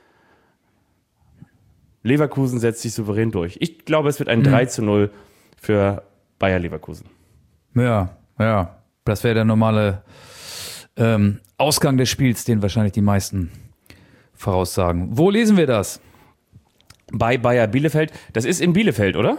Speaker 3: Leverkusen setzt sich souverän durch. Ich glaube, es wird ein drei zu null für Bayer Leverkusen.
Speaker 2: Ja, ja. Das wäre der normale ähm, Ausgang des Spiels, den wahrscheinlich die meisten voraussagen. Wo lesen wir das?
Speaker 3: Bei Bayer Bielefeld. Das ist in Bielefeld, oder?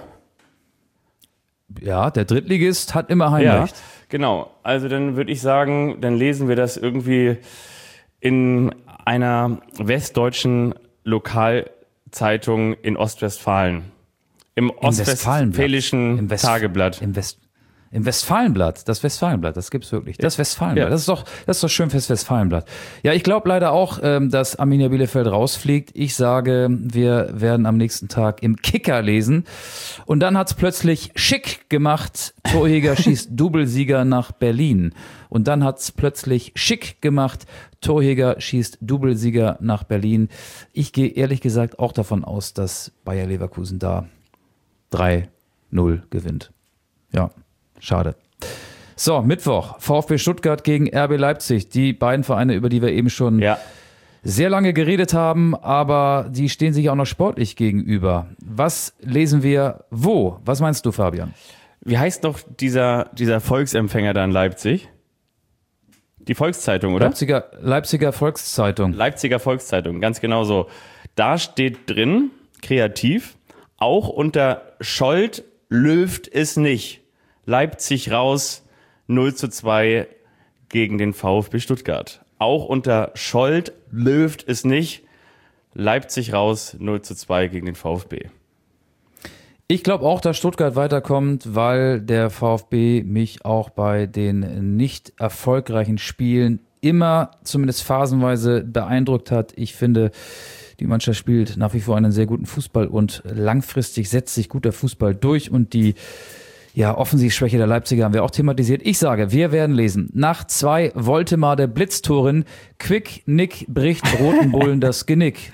Speaker 2: Ja, der Drittligist hat immer Heimrecht.
Speaker 3: Ja, genau. Also dann würde ich sagen, dann lesen wir das irgendwie in einer westdeutschen Lokalzeitung in Ostwestfalen. Im ostwestfälischen
Speaker 2: Im West-
Speaker 3: Tageblatt.
Speaker 2: Im West Im Westfalenblatt, das Westfalenblatt, das gibt's wirklich. Das Westfalenblatt, ja. das ist doch, das ist doch schön fürs Westfalenblatt. Ja, ich glaube leider auch, ähm, dass Arminia Bielefeld rausfliegt. Ich sage, wir werden am nächsten Tag im Kicker lesen. Und dann hat's plötzlich schick gemacht. Torjäger schießt Doublesieger nach Berlin. Und dann hat's plötzlich schick gemacht. Torjäger schießt Doublesieger nach Berlin. Ich gehe ehrlich gesagt auch davon aus, dass Bayer Leverkusen da drei null gewinnt. Ja. Schade. So, Mittwoch, VfB Stuttgart gegen R B Leipzig. Die beiden Vereine, über die wir eben schon ja. sehr lange geredet haben, aber die stehen sich auch noch sportlich gegenüber. Was lesen wir wo? Was meinst du, Fabian?
Speaker 3: Wie heißt noch dieser, dieser Volksempfänger da in Leipzig? Die Volkszeitung, oder?
Speaker 2: Leipziger, Leipziger Volkszeitung.
Speaker 3: Leipziger Volkszeitung, ganz genau so. Da steht drin, kreativ, auch unter Scholt löft es nicht. Leipzig raus, null zu zwei gegen den VfB Stuttgart. Auch unter Scholt löft es nicht. Leipzig raus, null zu zwei gegen den VfB.
Speaker 2: Ich glaube auch, dass Stuttgart weiterkommt, weil der VfB mich auch bei den nicht erfolgreichen Spielen immer, zumindest phasenweise, beeindruckt hat. Ich finde, die Mannschaft spielt nach wie vor einen sehr guten Fußball und langfristig setzt sich guter Fußball durch und die Ja, Offensivschwäche der Leipziger haben wir auch thematisiert. Ich sage, wir werden lesen. Nach zwei Woltemade Blitztoren, Quick Nick bricht Roten Bullen das Genick.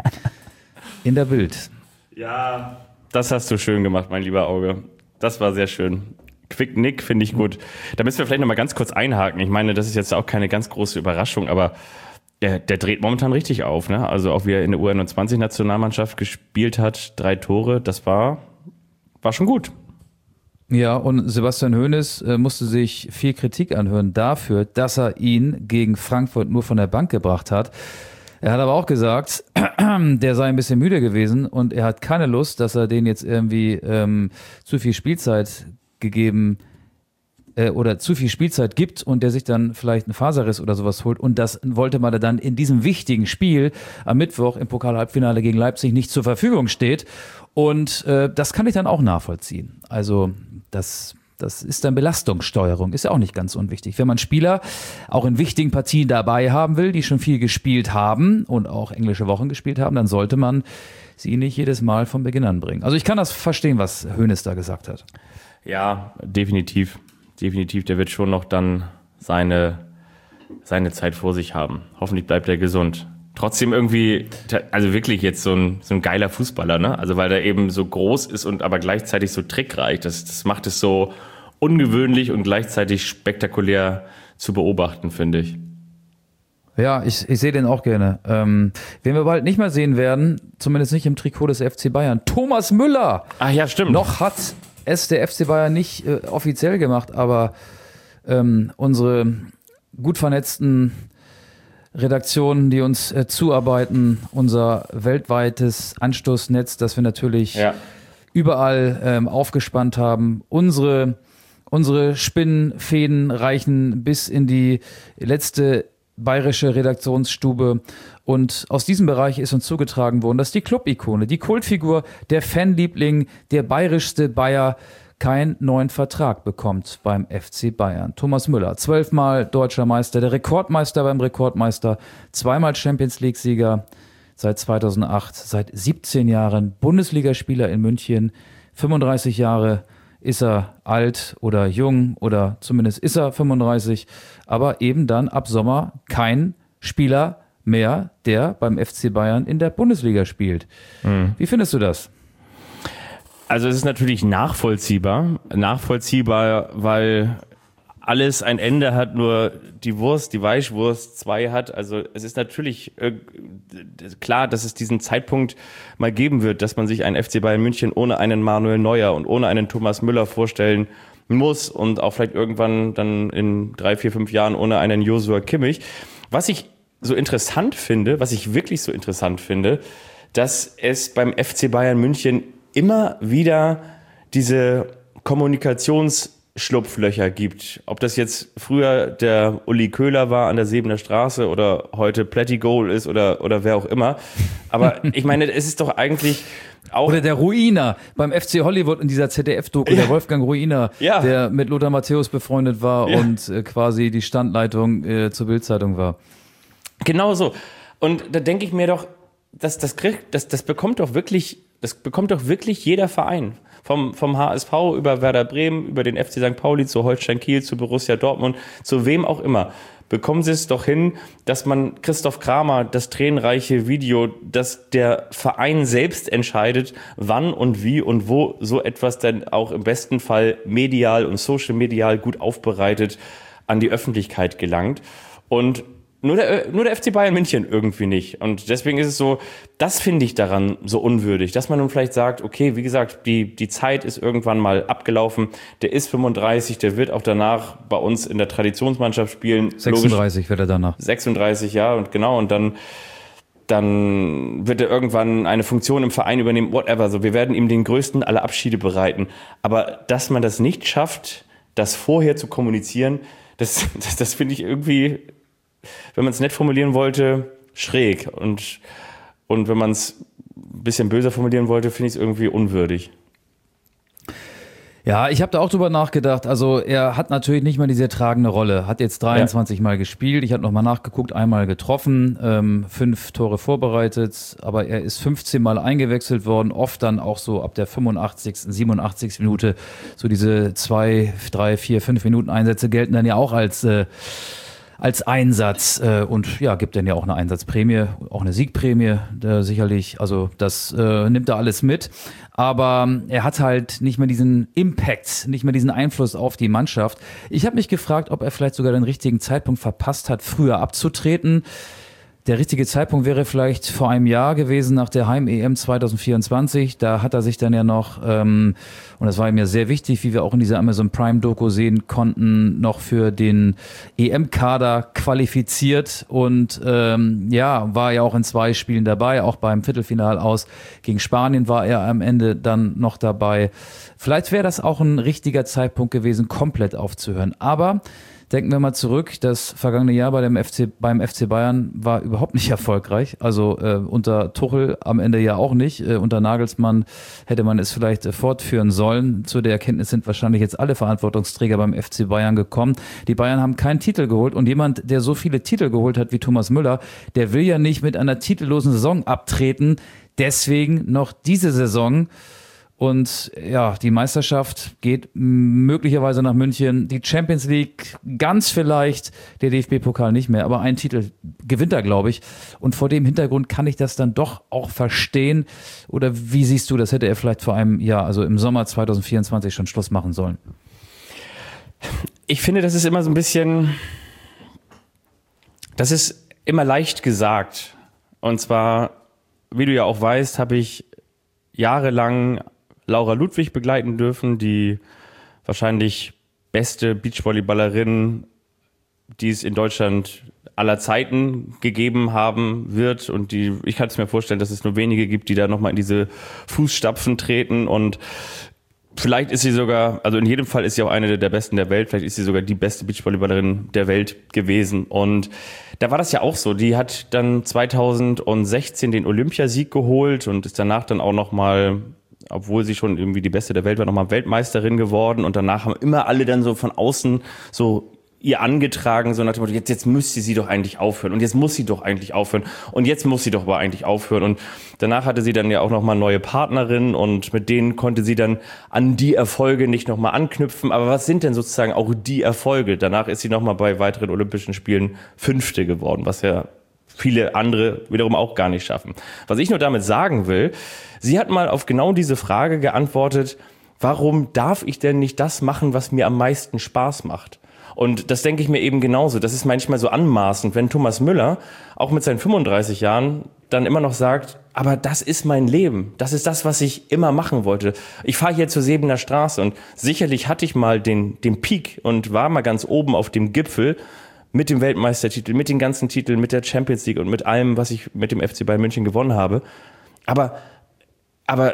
Speaker 2: In der Bild.
Speaker 3: Ja, das hast du schön gemacht, mein lieber Auge. Das war sehr schön. Quick Nick finde ich gut. Da müssen wir vielleicht noch mal ganz kurz einhaken. Ich meine, das ist jetzt auch keine ganz große Überraschung, aber der, der dreht momentan richtig auf. Ne? Also auch wie er in der U einundzwanzig-Nationalmannschaft gespielt hat, drei Tore, das war, war schon gut.
Speaker 2: Ja, und Sebastian Hoeneß äh, musste sich viel Kritik anhören dafür, dass er ihn gegen Frankfurt nur von der Bank gebracht hat. Er hat aber auch gesagt, der sei ein bisschen müde gewesen und er hat keine Lust, dass er den jetzt irgendwie ähm, zu viel Spielzeit gegeben äh, oder zu viel Spielzeit gibt und der sich dann vielleicht einen Faserriss oder sowas holt. Und das wollte man dann in diesem wichtigen Spiel am Mittwoch im Pokal-Halbfinale gegen Leipzig nicht zur Verfügung steht. Und äh, das kann ich dann auch nachvollziehen. Also das, das ist dann Belastungssteuerung, ist ja auch nicht ganz unwichtig. Wenn man Spieler auch in wichtigen Partien dabei haben will, die schon viel gespielt haben und auch englische Wochen gespielt haben, dann sollte man sie nicht jedes Mal von Beginn an bringen. Also ich kann das verstehen, was Hoeneß da gesagt hat.
Speaker 3: Ja, definitiv. Definitiv, der wird schon noch dann seine, seine Zeit vor sich haben. Hoffentlich bleibt er gesund. Trotzdem irgendwie, also wirklich jetzt so ein, so ein geiler Fußballer, ne? Also weil er eben so groß ist und aber gleichzeitig so trickreich. Das, das macht es so ungewöhnlich und gleichzeitig spektakulär zu beobachten, finde ich.
Speaker 2: Ja, ich, ich sehe den auch gerne. Ähm, wen wir bald nicht mehr sehen werden, zumindest nicht im Trikot des F C Bayern, Thomas Müller.
Speaker 3: Ach ja, stimmt.
Speaker 2: Noch hat es der F C Bayern nicht äh, offiziell gemacht, aber ähm, unsere gut vernetzten Redaktionen, die uns äh, zuarbeiten, unser weltweites Anstoßnetz, das wir natürlich ja. überall ähm, aufgespannt haben. Unsere, unsere Spinnenfäden reichen bis in die letzte bayerische Redaktionsstube. Und aus diesem Bereich ist uns zugetragen worden, dass die Club-Ikone, die Kultfigur, der Fanliebling, der bayerischste Bayer keinen neuen Vertrag bekommt beim F C Bayern. Thomas Müller, zwölfmal deutscher Meister, der Rekordmeister beim Rekordmeister, zweimal Champions-League-Sieger seit zweitausendacht, seit siebzehn Jahren Bundesligaspieler in München, fünfunddreißig Jahre ist er alt oder jung oder zumindest ist er fünfunddreißig, aber eben dann ab Sommer kein Spieler mehr, der beim F C Bayern in der Bundesliga spielt. Mhm. Wie findest du das?
Speaker 3: Also es ist natürlich nachvollziehbar, nachvollziehbar, weil alles ein Ende hat, nur die Wurst, die Weichwurst zwei hat. Also es ist natürlich äh, klar, dass es diesen Zeitpunkt mal geben wird, dass man sich einen F C Bayern München ohne einen Manuel Neuer und ohne einen Thomas Müller vorstellen muss und auch vielleicht irgendwann dann in drei, vier, fünf Jahren ohne einen Joshua Kimmich. Was ich so interessant finde, was ich wirklich so interessant finde, dass es beim F C Bayern München immer wieder diese Kommunikationsschlupflöcher gibt. Ob das jetzt früher der Uli Köhler war an der Sebener Straße oder heute Plättigol ist oder, oder wer auch immer. Aber ich meine, es ist doch eigentlich auch...
Speaker 2: Oder der Ruiner beim F C Hollywood in dieser Z D F-Doku, ja. Der Wolfgang Ruiner, ja. Der mit Lothar Matthäus befreundet war ja. und äh, quasi die Standleitung äh, zur Bild-Zeitung war.
Speaker 3: Genau so. Und da denke ich mir doch, das, das, kriegt, das, das bekommt doch wirklich... Das bekommt doch wirklich jeder Verein. Vom, vom H S V über Werder Bremen, über den F C Sankt Pauli, zu Holstein Kiel, zu Borussia Dortmund, zu wem auch immer. Bekommen Sie es doch hin, dass man Christoph Kramer, das tränenreiche Video, dass der Verein selbst entscheidet, wann und wie und wo so etwas dann auch im besten Fall medial und social medial gut aufbereitet an die Öffentlichkeit gelangt. Und Nur der, nur der F C Bayern München irgendwie nicht. Und deswegen ist es so, das finde ich daran so unwürdig, dass man nun vielleicht sagt, okay, wie gesagt, die, die Zeit ist irgendwann mal abgelaufen. Der ist fünfunddreißig, der wird auch danach bei uns in der Traditionsmannschaft spielen.
Speaker 2: sechsunddreißig wird er danach.
Speaker 3: sechsunddreißig, ja, und genau. Und dann, dann wird er irgendwann eine Funktion im Verein übernehmen, whatever. So, wir werden ihm den größten aller Abschiede bereiten. Aber dass man das nicht schafft, das vorher zu kommunizieren, das, das, das finde ich irgendwie... wenn man es nett formulieren wollte, schräg. Und, und wenn man es ein bisschen böser formulieren wollte, finde ich es irgendwie unwürdig.
Speaker 2: Ja, ich habe da auch drüber nachgedacht. Also er hat natürlich nicht mal diese tragende Rolle. Hat jetzt dreiundzwanzig ja. Mal gespielt. Ich habe nochmal nachgeguckt, einmal getroffen, ähm, fünf Tore vorbereitet. Aber er ist fünfzehn Mal eingewechselt worden. Oft dann auch so ab der fünfundachtzigsten, siebenundachtzigsten Minute. So diese zwei, drei, vier, fünf Minuten Einsätze gelten dann ja auch als... Äh, als Einsatz äh, und ja, gibt dann ja auch eine Einsatzprämie, auch eine Siegprämie äh, sicherlich, also das äh, nimmt er alles mit, aber er hat halt nicht mehr diesen Impact, nicht mehr diesen Einfluss auf die Mannschaft. Ich habe mich gefragt, ob er vielleicht sogar den richtigen Zeitpunkt verpasst hat, früher abzutreten. Der richtige Zeitpunkt wäre vielleicht vor einem Jahr gewesen, nach der Heim-E M zwanzig vierundzwanzig. Da hat er sich dann ja noch, ähm, und das war ihm ja sehr wichtig, wie wir auch in dieser Amazon Prime-Doku sehen konnten, noch für den E M-Kader qualifiziert und ähm, ja, war ja auch in zwei Spielen dabei, auch beim Viertelfinal aus gegen Spanien war er am Ende dann noch dabei. Vielleicht wäre das auch ein richtiger Zeitpunkt gewesen, komplett aufzuhören. Aber denken wir mal zurück, das vergangene Jahr bei dem F C, beim F C Bayern war überhaupt nicht erfolgreich. Also äh, unter Tuchel am Ende ja auch nicht. Äh, unter Nagelsmann hätte man es vielleicht äh, fortführen sollen. Zu der Erkenntnis sind wahrscheinlich jetzt alle Verantwortungsträger beim F C Bayern gekommen. Die Bayern haben keinen Titel geholt und jemand, der so viele Titel geholt hat wie Thomas Müller, der will ja nicht mit einer titellosen Saison abtreten. Deswegen noch diese Saison. Und ja, die Meisterschaft geht möglicherweise nach München. Die Champions League ganz vielleicht, der D F B-Pokal nicht mehr. Aber einen Titel gewinnt er, glaube ich. Und vor dem Hintergrund kann ich das dann doch auch verstehen. Oder wie siehst du, das hätte er vielleicht vor einem Jahr, also im Sommer zwanzig vierundzwanzig schon Schluss machen sollen?
Speaker 3: Ich finde, das ist immer so ein bisschen, das ist immer leicht gesagt. Und zwar, wie du ja auch weißt, habe ich jahrelang Laura Ludwig begleiten dürfen, die wahrscheinlich beste Beachvolleyballerin, die es in Deutschland aller Zeiten gegeben haben wird. Und die, ich kann es mir vorstellen, dass es nur wenige gibt, die da nochmal in diese Fußstapfen treten. Und vielleicht ist sie sogar, also in jedem Fall ist sie auch eine der besten der Welt, vielleicht ist sie sogar die beste Beachvolleyballerin der Welt gewesen. Und da war das ja auch so. Die hat dann zweitausendsechzehn den Olympiasieg geholt und ist danach dann auch nochmal, obwohl sie schon irgendwie die Beste der Welt war, nochmal Weltmeisterin geworden. Und danach haben immer alle dann so von außen so ihr angetragen, so nach dem Motto, jetzt, jetzt müsste sie doch eigentlich aufhören. Und jetzt muss sie doch eigentlich aufhören. Und jetzt muss sie doch aber eigentlich aufhören. Und danach hatte sie dann ja auch nochmal neue Partnerinnen und mit denen konnte sie dann an die Erfolge nicht nochmal anknüpfen. Aber was sind denn sozusagen auch die Erfolge? Danach ist sie nochmal bei weiteren Olympischen Spielen Fünfte geworden, was ja viele andere wiederum auch gar nicht schaffen. Was ich nur damit sagen will, sie hat mal auf genau diese Frage geantwortet, warum darf ich denn nicht das machen, was mir am meisten Spaß macht? Und das denke ich mir eben genauso. Das ist manchmal so anmaßend, wenn Thomas Müller auch mit seinen fünfunddreißig Jahren dann immer noch sagt, aber das ist mein Leben. Das ist das, was ich immer machen wollte. Ich fahre hier zur Sebener Straße und sicherlich hatte ich mal den, den Peak und war mal ganz oben auf dem Gipfel mit dem Weltmeistertitel, mit den ganzen Titeln, mit der Champions League und mit allem, was ich mit dem F C Bayern München gewonnen habe. Aber, aber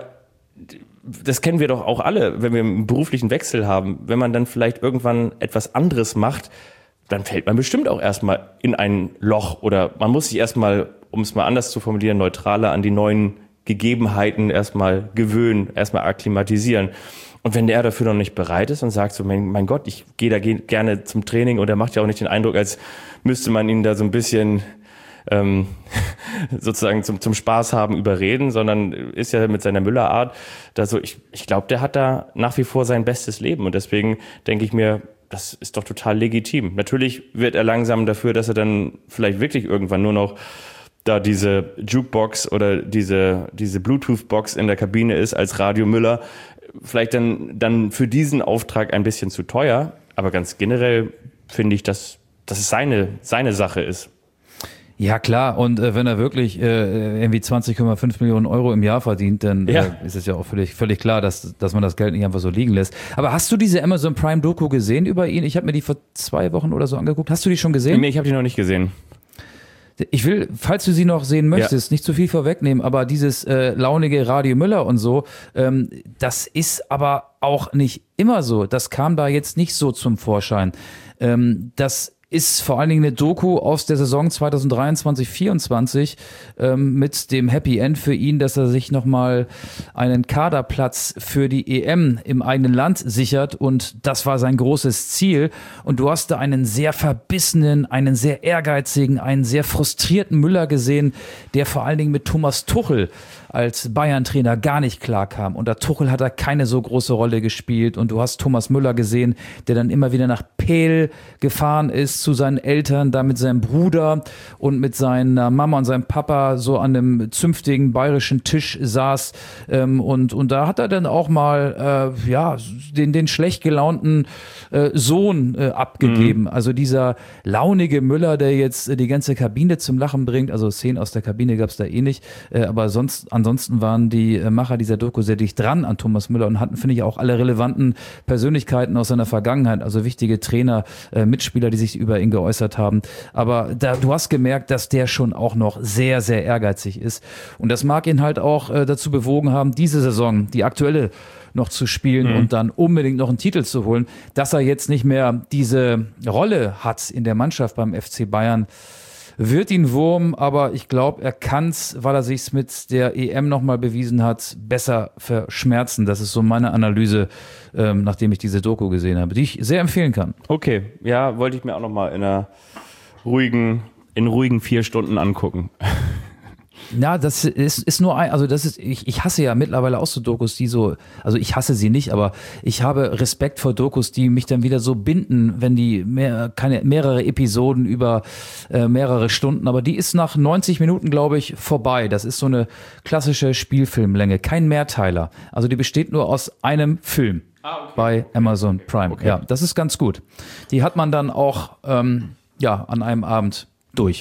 Speaker 3: das kennen wir doch auch alle, wenn wir einen beruflichen Wechsel haben. Wenn man dann vielleicht irgendwann etwas anderes macht, dann fällt man bestimmt auch erstmal in ein Loch oder man muss sich erstmal, um es mal anders zu formulieren, neutraler an die neuen Gegebenheiten erstmal gewöhnen, erstmal akklimatisieren. Und wenn der dafür noch nicht bereit ist und sagt so, mein, mein Gott, ich gehe da gerne zum Training und er macht ja auch nicht den Eindruck, als müsste man ihn da so ein bisschen ähm, sozusagen zum, zum Spaß haben überreden, sondern ist ja mit seiner Müller-Art da so, ich, ich glaube, der hat da nach wie vor sein bestes Leben und deswegen denke ich mir, das ist doch total legitim. Natürlich wird er langsam dafür, dass er dann vielleicht wirklich irgendwann nur noch da diese Jukebox oder diese, diese Bluetooth-Box in der Kabine ist als Radio Müller, vielleicht dann, dann für diesen Auftrag ein bisschen zu teuer, aber ganz generell finde ich, dass, dass es seine, seine Sache ist.
Speaker 2: Ja klar, und äh, wenn er wirklich äh, irgendwie zwanzig Komma fünf Millionen Euro im Jahr verdient, dann
Speaker 3: ja.
Speaker 2: äh, ist es ja auch völlig, völlig klar, dass, dass man das Geld nicht einfach so liegen lässt. Aber hast du diese Amazon Prime Doku gesehen über ihn? Ich habe mir die vor zwei Wochen oder so angeguckt. Hast du die schon gesehen?
Speaker 3: Nee, ich habe die noch nicht gesehen.
Speaker 2: Ich will, falls du sie noch sehen möchtest, ja. nicht zu viel vorwegnehmen, aber dieses äh, launige Radio Müller und so, ähm, das ist aber auch nicht immer so. Das kam da jetzt nicht so zum Vorschein. Ähm, das ist vor allen Dingen eine Doku aus der Saison zwanzig dreiundzwanzig vierundzwanzig ähm, mit dem Happy End für ihn, dass er sich nochmal einen Kaderplatz für die E M im eigenen Land sichert und das war sein großes Ziel und du hast da einen sehr verbissenen, einen sehr ehrgeizigen, einen sehr frustrierten Müller gesehen, der vor allen Dingen mit Thomas Tuchel als Bayern-Trainer gar nicht klarkam. Unter Tuchel hat er keine so große Rolle gespielt und du hast Thomas Müller gesehen, der dann immer wieder nach Peel gefahren ist zu seinen Eltern, da mit seinem Bruder und mit seiner Mama und seinem Papa so an einem zünftigen bayerischen Tisch saß ähm, und, und da hat er dann auch mal äh, ja, den, den schlecht gelaunten äh, Sohn äh, abgegeben. Mhm. Also dieser launige Müller, der jetzt äh, die ganze Kabine zum Lachen bringt, also Szenen aus der Kabine gab es da eh nicht, äh, aber sonst ansonsten waren die Macher dieser Doku sehr dicht dran an Thomas Müller und hatten, finde ich, auch alle relevanten Persönlichkeiten aus seiner Vergangenheit, also wichtige Trainer, äh, Mitspieler, die sich über ihn geäußert haben. Aber da, du hast gemerkt, dass der schon auch noch sehr, sehr ehrgeizig ist. Und das mag ihn halt auch äh, dazu bewogen haben, diese Saison, die aktuelle, noch zu spielen mhm. und dann unbedingt noch einen Titel zu holen. Dass er jetzt nicht mehr diese Rolle hat in der Mannschaft beim F C Bayern, wird ihn Wurm, aber ich glaube, er kann es, weil er sich mit der E M nochmal bewiesen hat, besser verschmerzen. Das ist so meine Analyse, ähm, nachdem ich diese Doku gesehen habe, die ich sehr empfehlen kann.
Speaker 3: Okay, ja, wollte ich mir auch nochmal in einer ruhigen, in ruhigen vier Stunden angucken.
Speaker 2: Ja, das ist, ist nur ein, also das ist, ich, ich hasse ja mittlerweile auch so Dokus, die so, also ich hasse sie nicht, aber ich habe Respekt vor Dokus, die mich dann wieder so binden, wenn die mehr, keine, mehrere Episoden über äh, mehrere Stunden, aber die ist nach neunzig Minuten, glaube ich, vorbei. Das ist so eine klassische Spielfilmlänge, kein Mehrteiler. Also die besteht nur aus einem Film ah, okay. bei Amazon Prime. Okay. Ja, das ist ganz gut. Die hat man dann auch, ähm, ja, an einem Abend durch.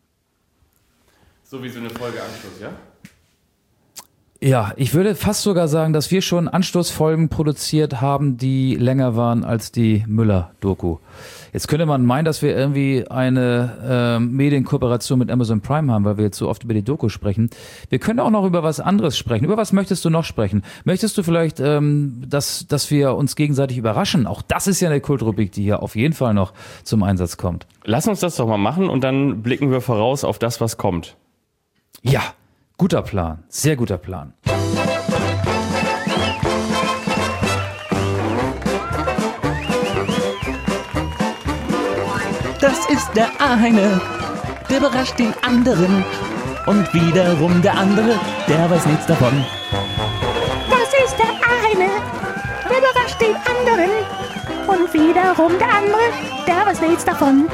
Speaker 3: So wie so eine Folge Anschluss, ja?
Speaker 2: Ja, ich würde fast sogar sagen, dass wir schon Anstoßfolgen produziert haben, die länger waren als die Müller-Doku. Jetzt könnte man meinen, dass wir irgendwie eine äh, Medienkooperation mit Amazon Prime haben, weil wir jetzt so oft über die Doku sprechen. Wir können auch noch über was anderes sprechen. Über was möchtest du noch sprechen? Möchtest du vielleicht, ähm, dass, dass wir uns gegenseitig überraschen? Auch das ist ja eine Kultrubrik, die hier auf jeden Fall noch zum Einsatz kommt.
Speaker 3: Lass uns das doch mal machen und dann blicken wir voraus auf das, was kommt.
Speaker 2: Ja, guter Plan, sehr guter Plan.
Speaker 1: Das ist der eine, der überrascht den anderen. Und wiederum der andere, der weiß nichts davon.
Speaker 5: Das ist der eine, der überrascht den anderen. Und wiederum der andere, der weiß nichts davon.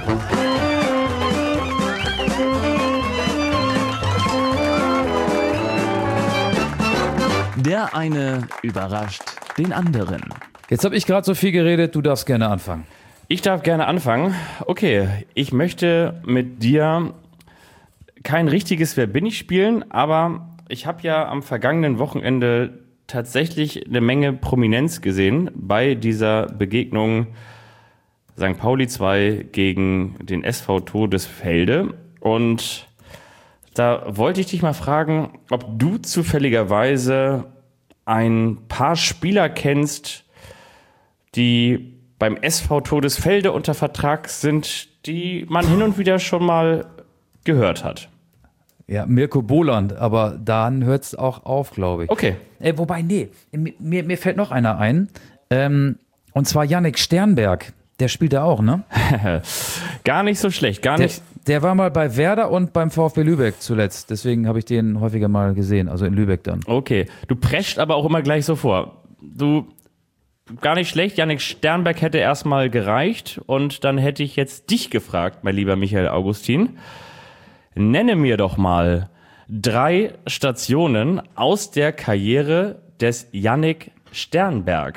Speaker 1: Der eine überrascht den anderen.
Speaker 2: Jetzt habe ich gerade so viel geredet, du darfst gerne anfangen.
Speaker 3: Ich darf gerne anfangen. Okay, ich möchte mit dir kein richtiges Wer bin ich spielen, aber ich habe ja am vergangenen Wochenende tatsächlich eine Menge Prominenz gesehen bei dieser Begegnung Sankt Pauli zwei gegen den S V Todesfelde. Und da wollte ich dich mal fragen, ob du zufälligerweise ein paar Spieler kennst, die beim S V Todesfelde unter Vertrag sind, die man hin und wieder schon mal gehört hat.
Speaker 2: Ja, Mirko Boland, aber dann hört es auch auf, glaube ich.
Speaker 3: Okay.
Speaker 2: Äh, wobei, nee, mir, mir fällt noch einer ein. Ähm, und zwar Yannick Sternberg. Der spielt da auch, ne?
Speaker 3: Gar nicht so schlecht, gar
Speaker 2: der,
Speaker 3: nicht.
Speaker 2: Der war mal bei Werder und beim VfB Lübeck zuletzt. Deswegen habe ich den häufiger mal gesehen, also in Lübeck dann.
Speaker 3: Okay, du prescht aber auch immer gleich so vor. Du, gar nicht schlecht, Yannick Sternberg hätte erstmal gereicht und dann hätte ich jetzt dich gefragt, mein lieber Michael Augustin. Nenne mir doch mal drei Stationen aus der Karriere des Yannick Sternberg.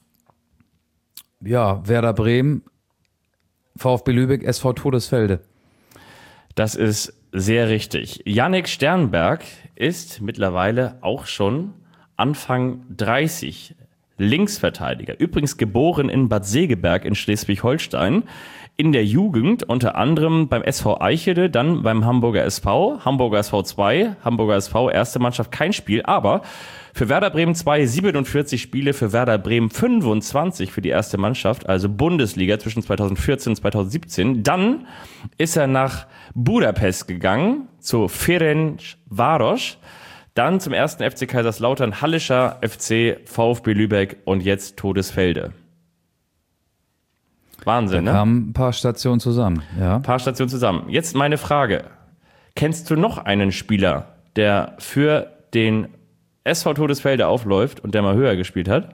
Speaker 2: Ja, Werder Bremen, VfB Lübeck, S V Todesfelde.
Speaker 3: Das ist sehr richtig. Yannick Sternberg ist mittlerweile auch schon Anfang dreißig. Linksverteidiger. Übrigens geboren in Bad Segeberg in Schleswig-Holstein. In der Jugend unter anderem beim S V Eichede, dann beim Hamburger S V, Hamburger S V zwei, Hamburger S V erste Mannschaft kein Spiel, aber für Werder Bremen zwei siebenundvierzig Spiele, für Werder Bremen fünfundzwanzig für die erste Mannschaft, also Bundesliga zwischen zweitausendvierzehn und zweitausendsiebzehn. Dann ist er nach Budapest gegangen, zu Ferencváros, dann zum ersten F C Kaiserslautern, Hallischer F C, VfB Lübeck und jetzt Todesfelde. Wahnsinn,
Speaker 2: da
Speaker 3: ne?
Speaker 2: kamen ein paar Stationen zusammen, ja.
Speaker 3: Ein paar Stationen zusammen. Jetzt meine Frage. Kennst du noch einen Spieler, der für den S V Todesfelde aufläuft und der mal höher gespielt hat?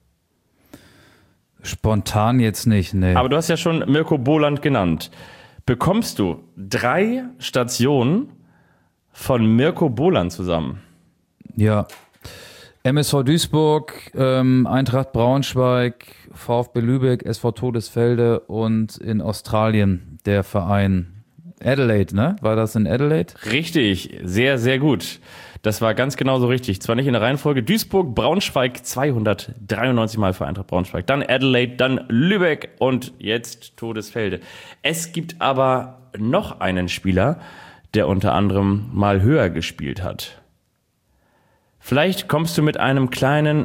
Speaker 2: Spontan jetzt nicht, nee.
Speaker 3: Aber du hast ja schon Mirko Boland genannt. Bekommst du drei Stationen von Mirko Boland zusammen?
Speaker 2: Ja. M S V Duisburg, ähm, Eintracht Braunschweig, VfB Lübeck, S V Todesfelde und in Australien der Verein Adelaide, ne? War das in Adelaide?
Speaker 3: Richtig, sehr, sehr gut. Das war ganz genau so richtig. Zwar nicht in der Reihenfolge. Duisburg, Braunschweig zweihundertdreiundneunzig Mal für Eintracht Braunschweig. Dann Adelaide, dann Lübeck und jetzt Todesfelde. Es gibt aber noch einen Spieler, der unter anderem mal höher gespielt hat. Vielleicht kommst du mit einem kleinen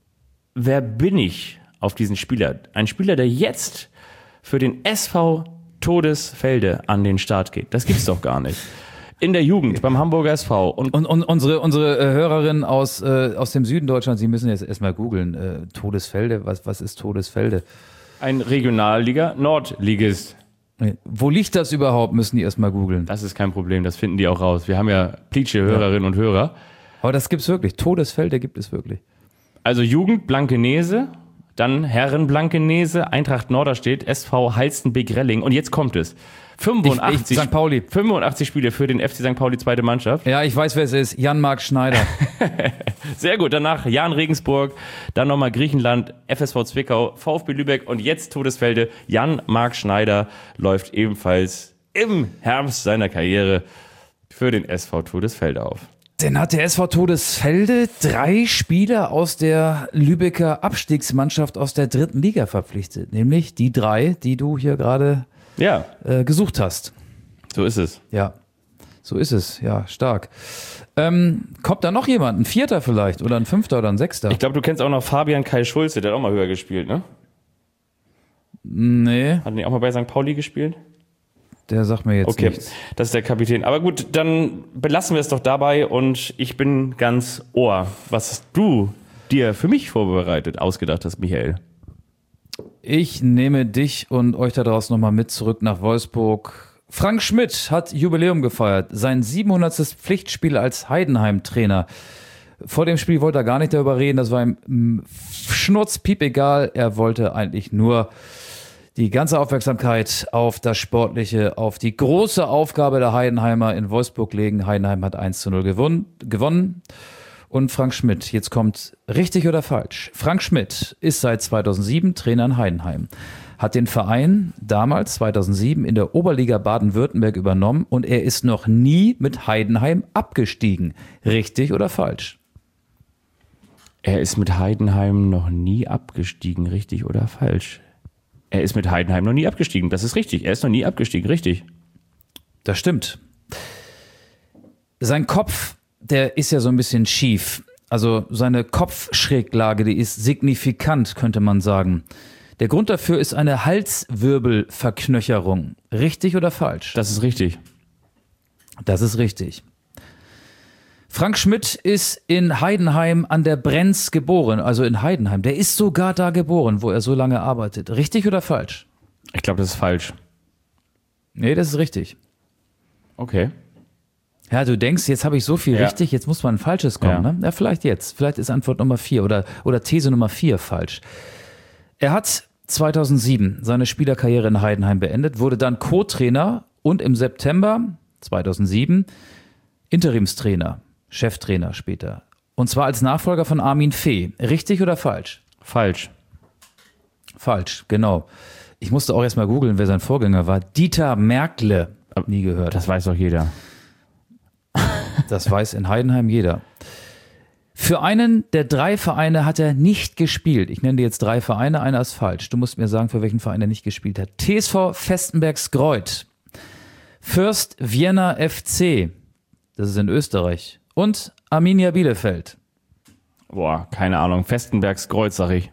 Speaker 3: Wer bin ich auf diesen Spieler? Ein Spieler, der jetzt für den S V Todesfelde an den Start geht. Das gibt's doch gar nicht. In der Jugend beim Hamburger S V. Und,
Speaker 2: Und, und unsere, unsere äh, Hörerinnen aus, äh, aus dem Süden Deutschlands, Sie müssen jetzt erstmal googeln. Äh, Todesfelde, was, was ist Todesfelde?
Speaker 3: ein Regionalliga-Nordligist.
Speaker 2: Nee. Wo liegt das überhaupt, müssen die erstmal googeln.
Speaker 3: Das ist kein Problem, das finden die auch raus. Wir haben ja Plitsche Hörerinnen und Hörer.
Speaker 2: Aber das gibt's wirklich. Todesfelde gibt es wirklich.
Speaker 3: Also Jugend Blankenese, dann Herren Blankenese, Eintracht Norderstedt, S V Halstenbeck-Relling. Und jetzt kommt es. fünfundachtzig,
Speaker 2: Ich, ich, Sankt Pauli.
Speaker 3: fünfundachtzig Spiele für den F C Sankt Pauli, zweite Mannschaft.
Speaker 2: Ja, ich weiß, wer es ist. Jan-Marc Schneider.
Speaker 3: Sehr gut. Danach Jan Regensburg, dann nochmal Griechenland, F S V Zwickau, VfB Lübeck und jetzt Todesfelde. Jan-Marc Schneider läuft ebenfalls im Herbst seiner Karriere für den S V Todesfelde auf.
Speaker 2: Dann hat der S V Todesfelde drei Spieler aus der Lübecker Abstiegsmannschaft aus der dritten Liga verpflichtet. Nämlich die drei, die du hier gerade
Speaker 3: Ja,
Speaker 2: äh, gesucht hast.
Speaker 3: so ist es.
Speaker 2: Ja, so ist es. Ja, stark. Ähm, kommt da noch jemand? Ein Vierter vielleicht? Oder ein Fünfter oder ein Sechster?
Speaker 3: Ich glaube, du kennst auch noch Fabian Kai Schulze, der hat auch mal höher gespielt, ne?
Speaker 2: Nee,
Speaker 3: Hat er nicht auch mal bei Sankt Pauli gespielt?
Speaker 2: der sagt mir jetzt
Speaker 3: Okay,
Speaker 2: nichts.
Speaker 3: das ist der Kapitän. Aber gut, dann belassen wir es doch dabei und ich bin ganz Ohr, was du dir für mich vorbereitet, ausgedacht hast, Michael.
Speaker 2: Ich nehme dich und euch da draußen nochmal mit zurück nach Wolfsburg. Frank Schmidt hat Jubiläum gefeiert. Sein siebenhundertstes Pflichtspiel als Heidenheim-Trainer. Vor dem Spiel wollte er gar nicht darüber reden. Das war ihm mm, schnurzpiep egal. Er wollte eigentlich nur die ganze Aufmerksamkeit auf das Sportliche, auf die große Aufgabe der Heidenheimer in Wolfsburg legen. Heidenheim hat eins zu null gewonnen. gewonnen. Und Frank Schmidt, jetzt kommt richtig oder falsch. Frank Schmidt ist seit zweitausendsieben Trainer in Heidenheim, hat den Verein damals zweitausendsieben in der Oberliga Baden-Württemberg übernommen und er ist noch nie mit Heidenheim abgestiegen. Richtig oder falsch?
Speaker 3: Er ist mit Heidenheim noch nie abgestiegen, richtig oder falsch? Er ist mit Heidenheim noch nie abgestiegen, das ist richtig. Er ist noch nie abgestiegen, richtig.
Speaker 2: Das stimmt. Sein Kopf, der ist ja so ein bisschen schief. Also seine Kopfschräglage, die ist signifikant, könnte man sagen. Der Grund dafür ist eine Halswirbelverknöcherung. Richtig oder falsch?
Speaker 3: Das ist richtig.
Speaker 2: Das ist richtig. Frank Schmidt ist in Heidenheim an der Brenz geboren, also in Heidenheim. Der ist sogar da geboren, wo er so lange arbeitet. Richtig oder falsch?
Speaker 3: Ich glaube, das ist falsch.
Speaker 2: Nee, das ist richtig.
Speaker 3: Okay.
Speaker 2: Ja, du denkst, jetzt habe ich so viel
Speaker 3: Ja.
Speaker 2: richtig, jetzt muss mal ein Falsches kommen.
Speaker 3: Ja.
Speaker 2: Ne? Ja, vielleicht jetzt. Vielleicht ist Antwort Nummer vier oder, oder These Nummer vier falsch. Er hat zweitausendsieben seine Spielerkarriere in Heidenheim beendet, wurde dann Co-Trainer und im September zweitausendsieben Interimstrainer, Cheftrainer später. Und zwar als Nachfolger von Armin Fee. Richtig oder falsch?
Speaker 3: Falsch.
Speaker 2: Falsch, genau. Ich musste auch erst mal googeln, wer sein Vorgänger war. Dieter Merkle. Hab nie gehört.
Speaker 3: Das weiß doch jeder.
Speaker 2: Das weiß in Heidenheim jeder. Für einen der drei Vereine hat er nicht gespielt. Ich nenne dir jetzt drei Vereine, einer ist falsch. Du musst mir sagen, für welchen Verein er nicht gespielt hat. T S V Vestenbergsgreuth, Fürst Vienna F C, das ist in Österreich, und Arminia Bielefeld.
Speaker 3: Boah, keine Ahnung. Vestenbergsgreuth, sag ich.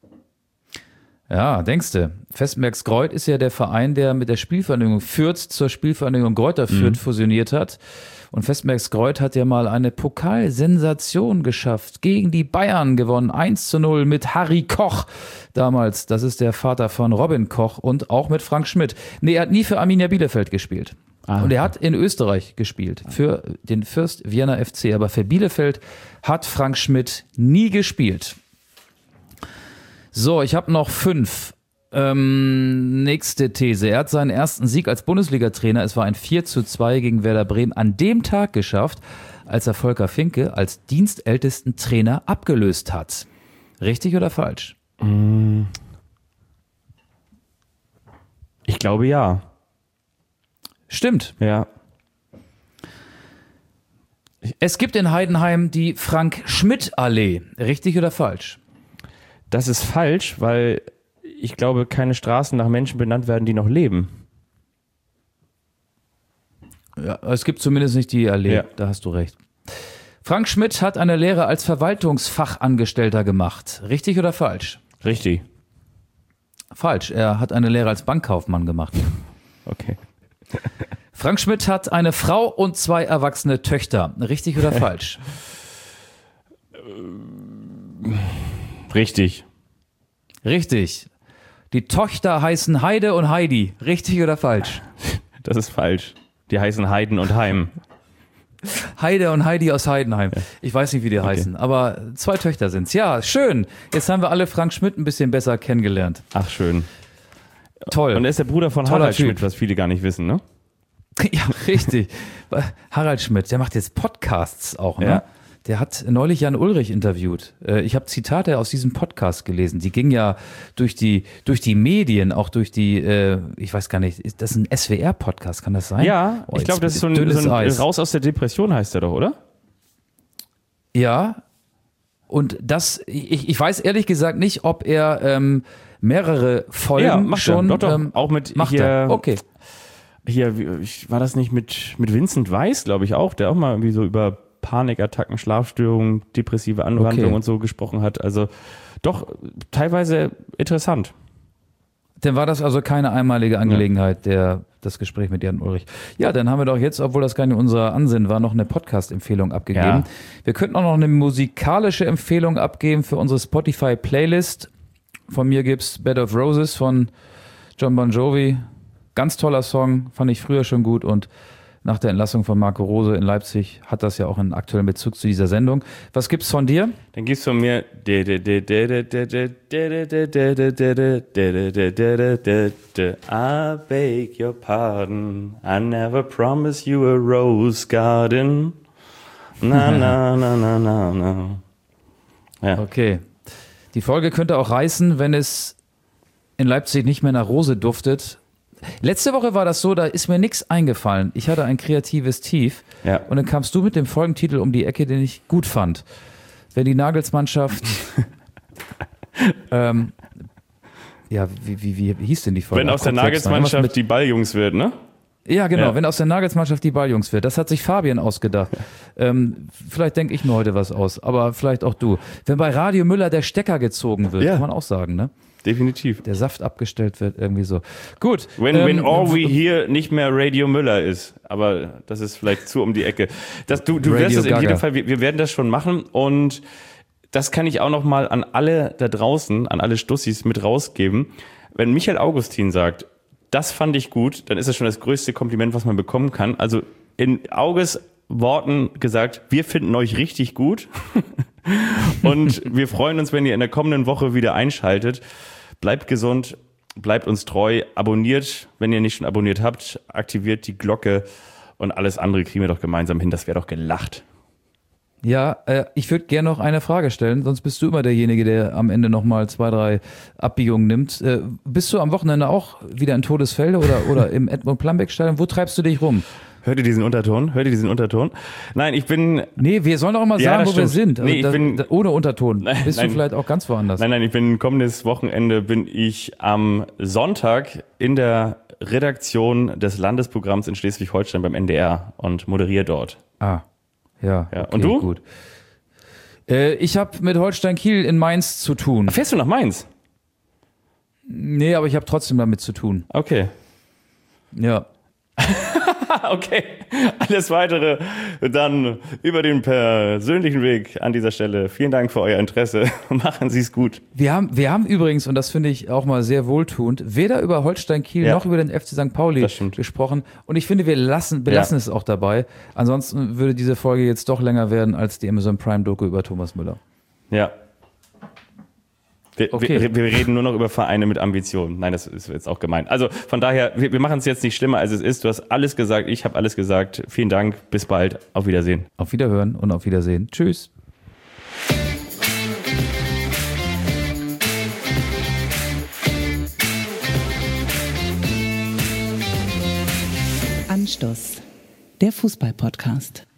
Speaker 2: Ja, denkste. Vestenbergsgreuth ist ja der Verein, der mit der Spielvereinigung Fürth zur Spielvereinigung Greuther Fürth mhm. fusioniert hat. Und Vestenbergsgreuth hat ja mal eine Pokalsensation geschafft. Gegen die Bayern gewonnen. eins zu null mit Harry Koch damals. Das ist der Vater von Robin Koch und auch mit Frank Schmidt. Nee, er hat nie für Arminia Bielefeld gespielt. Ah, und er hat in Österreich gespielt. Für den Fürst Vienna F C. Aber für Bielefeld hat Frank Schmidt nie gespielt. So, ich habe noch fünf. Ähm, nächste These. Er hat seinen ersten Sieg als Bundesliga-Trainer, es war ein vier zu zwei gegen Werder Bremen, an dem Tag geschafft, als er Volker Finke als dienstältesten Trainer abgelöst hat. Richtig oder falsch?
Speaker 3: Ich glaube ja.
Speaker 2: Stimmt.
Speaker 3: Ja.
Speaker 2: Es gibt in Heidenheim die Frank-Schmidt-Allee. Richtig oder falsch?
Speaker 3: Das ist falsch, weil ich glaube, keine Straßen nach Menschen benannt werden, die noch leben.
Speaker 2: Ja, es gibt zumindest nicht die Allee, ja. Da hast du recht. Frank Schmidt hat eine Lehre als Verwaltungsfachangestellter gemacht. Richtig oder falsch?
Speaker 3: Richtig.
Speaker 2: Falsch, er hat eine Lehre als Bankkaufmann gemacht.
Speaker 3: Okay.
Speaker 2: Frank Schmidt hat eine Frau und zwei erwachsene Töchter. Richtig oder falsch?
Speaker 3: Richtig.
Speaker 2: Richtig. Die Töchter heißen Heide und Heidi. Richtig oder falsch?
Speaker 3: Das ist falsch. Die heißen Heiden und Heim.
Speaker 2: Heide und Heidi aus Heidenheim. Ich weiß nicht, wie die
Speaker 3: okay.
Speaker 2: heißen, aber zwei Töchter sind's. Ja, schön. Jetzt haben wir alle Frank Schmidt ein bisschen besser kennengelernt.
Speaker 3: Ach, schön.
Speaker 2: Toll.
Speaker 3: Und er ist der Bruder von
Speaker 2: Toller
Speaker 3: Harald
Speaker 2: Typ.
Speaker 3: Schmidt, was viele gar nicht wissen, ne?
Speaker 2: Ja, richtig. Harald Schmidt, der macht jetzt Podcasts auch, ne?
Speaker 3: Ja.
Speaker 2: Der hat neulich Jan Ulrich interviewt. Ich habe Zitate aus diesem Podcast gelesen. Die gingen ja durch die, durch die Medien, auch durch die, ich weiß gar nicht, ist das ein S W R-Podcast, kann das sein?
Speaker 3: Ja, oh, ich glaube, das ist so ein, so ein Raus aus der Depression heißt der doch, oder?
Speaker 2: Ja, und das, ich, ich weiß ehrlich gesagt nicht, ob er ähm, mehrere Folgen
Speaker 3: ja, macht
Speaker 2: schon
Speaker 3: er. Doch, doch.
Speaker 2: Ähm,
Speaker 3: auch mit
Speaker 2: macht
Speaker 3: hier,
Speaker 2: er. Okay.
Speaker 3: Hier, war das nicht mit, mit Vincent Weiss, glaube ich auch, der auch mal irgendwie so über Panikattacken, Schlafstörungen, depressive Anwandlungen
Speaker 2: okay.
Speaker 3: und so gesprochen hat. Also doch teilweise interessant.
Speaker 2: Dann war das also keine einmalige Angelegenheit, der, das Gespräch mit Jan Ulrich. Ja, dann haben wir doch jetzt, obwohl das gar nicht unser Ansinnen war, noch eine Podcast-Empfehlung abgegeben. Ja. Wir könnten auch noch eine musikalische Empfehlung abgeben für unsere Spotify-Playlist. Von mir gibt's Bed of Roses von John Bon Jovi. Ganz toller Song, fand ich früher schon gut und nach der Entlassung von Marco Rose in Leipzig hat das ja auch einen aktuellen Bezug zu dieser Sendung. Was gibt's von dir?
Speaker 3: Dann gibt's von mir I beg your pardon, I never promised you a rose garden. Na, na, na, na, na, na. Ja.
Speaker 2: Okay. Die Folge könnte auch reißen, wenn es in Leipzig nicht mehr nach Rose duftet. Letzte Woche war das so, da ist mir nichts eingefallen. Ich hatte ein kreatives Tief.
Speaker 3: Ja.
Speaker 2: Und dann kamst du mit dem Folgentitel um die Ecke, den ich gut fand. Wenn die Nagelsmannschaft ähm, ja, wie, wie, wie hieß denn die Folge?
Speaker 3: Wenn aus der Nagelsmannschaft mit die Balljungs wird, ne?
Speaker 2: Ja, genau,
Speaker 3: ja.
Speaker 2: wenn aus der Nagelsmannschaft die Balljungs wird. Das hat sich Fabian ausgedacht. ähm, vielleicht denke ich mir heute was aus, aber vielleicht auch du. Wenn bei Radio Müller der Stecker gezogen wird,
Speaker 3: ja.
Speaker 2: kann man auch sagen, ne?
Speaker 3: Definitiv.
Speaker 2: Der Saft abgestellt wird, irgendwie so. Gut.
Speaker 3: When,
Speaker 2: ähm,
Speaker 3: when all we hear nicht mehr Radio Müller ist. Aber das ist vielleicht zu um die Ecke. Das, du du wirst es in jedem Fall, wir, wir werden das schon machen. Und das kann ich auch noch mal an alle da draußen, an alle Stussis mit rausgeben. Wenn Michael Augustin sagt, das fand ich gut, dann ist das schon das größte Kompliment, was man bekommen kann. Also in Auges Worten gesagt, wir finden euch richtig gut. Und wir freuen uns, wenn ihr in der kommenden Woche wieder einschaltet. Bleibt gesund, bleibt uns treu, abonniert, wenn ihr nicht schon abonniert habt, aktiviert die Glocke und alles andere kriegen wir doch gemeinsam hin. Das wäre doch gelacht.
Speaker 2: Ja, äh, ich würde gerne noch eine Frage stellen, sonst bist du immer derjenige, der am Ende nochmal zwei, drei Abbiegungen nimmt. Äh, bist du am Wochenende auch wieder in Todesfelde oder, oder im Edmund Plambeck-Stadion? Wo treibst du dich rum?
Speaker 3: Hört ihr diesen Unterton? Hört ihr diesen Unterton? Nein, ich bin...
Speaker 2: Nee, wir sollen auch mal
Speaker 3: Ja,
Speaker 2: sagen,
Speaker 3: das
Speaker 2: wo wir
Speaker 3: stimmt.
Speaker 2: sind. Also
Speaker 3: Nee, ich
Speaker 2: das,
Speaker 3: bin-
Speaker 2: das, ohne Unterton.
Speaker 3: Nein,
Speaker 2: Bist
Speaker 3: nein.
Speaker 2: du vielleicht auch ganz woanders?
Speaker 3: Nein, nein, ich bin kommendes Wochenende bin ich am Sonntag in der Redaktion des Landesprogramms in Schleswig-Holstein beim N D R und moderiere dort.
Speaker 2: Ah, ja.
Speaker 3: Ja.
Speaker 2: Okay,
Speaker 3: Und du?
Speaker 2: Gut. Äh, ich habe mit Holstein Kiel in Mainz zu tun.
Speaker 3: Fährst du nach Mainz?
Speaker 2: Nee, aber ich habe trotzdem damit zu tun.
Speaker 3: Okay.
Speaker 2: Ja.
Speaker 3: Okay. Alles weitere dann über den persönlichen Weg an dieser Stelle. Vielen Dank für euer Interesse. Machen Sie es gut.
Speaker 2: Wir haben, wir haben übrigens, und das finde ich auch mal sehr wohltuend, weder über Holstein Kiel
Speaker 3: Ja.
Speaker 2: noch über den F C Sankt Pauli
Speaker 3: Das stimmt.
Speaker 2: gesprochen. Und ich finde, wir lassen, belassen
Speaker 3: Ja.
Speaker 2: es auch dabei. Ansonsten würde diese Folge jetzt doch länger werden als die Amazon Prime Doku über Thomas Müller.
Speaker 3: Ja. Wir,
Speaker 2: Okay.
Speaker 3: wir, wir reden nur noch über Vereine mit Ambitionen. Nein, das ist jetzt auch gemein. Also von daher, wir, wir machen es jetzt nicht schlimmer, als es ist. Du hast alles gesagt, ich habe alles gesagt. Vielen Dank, bis bald, auf Wiedersehen.
Speaker 2: Auf Wiederhören und auf Wiedersehen. Tschüss.
Speaker 6: Anstoß, der Fußball-Podcast.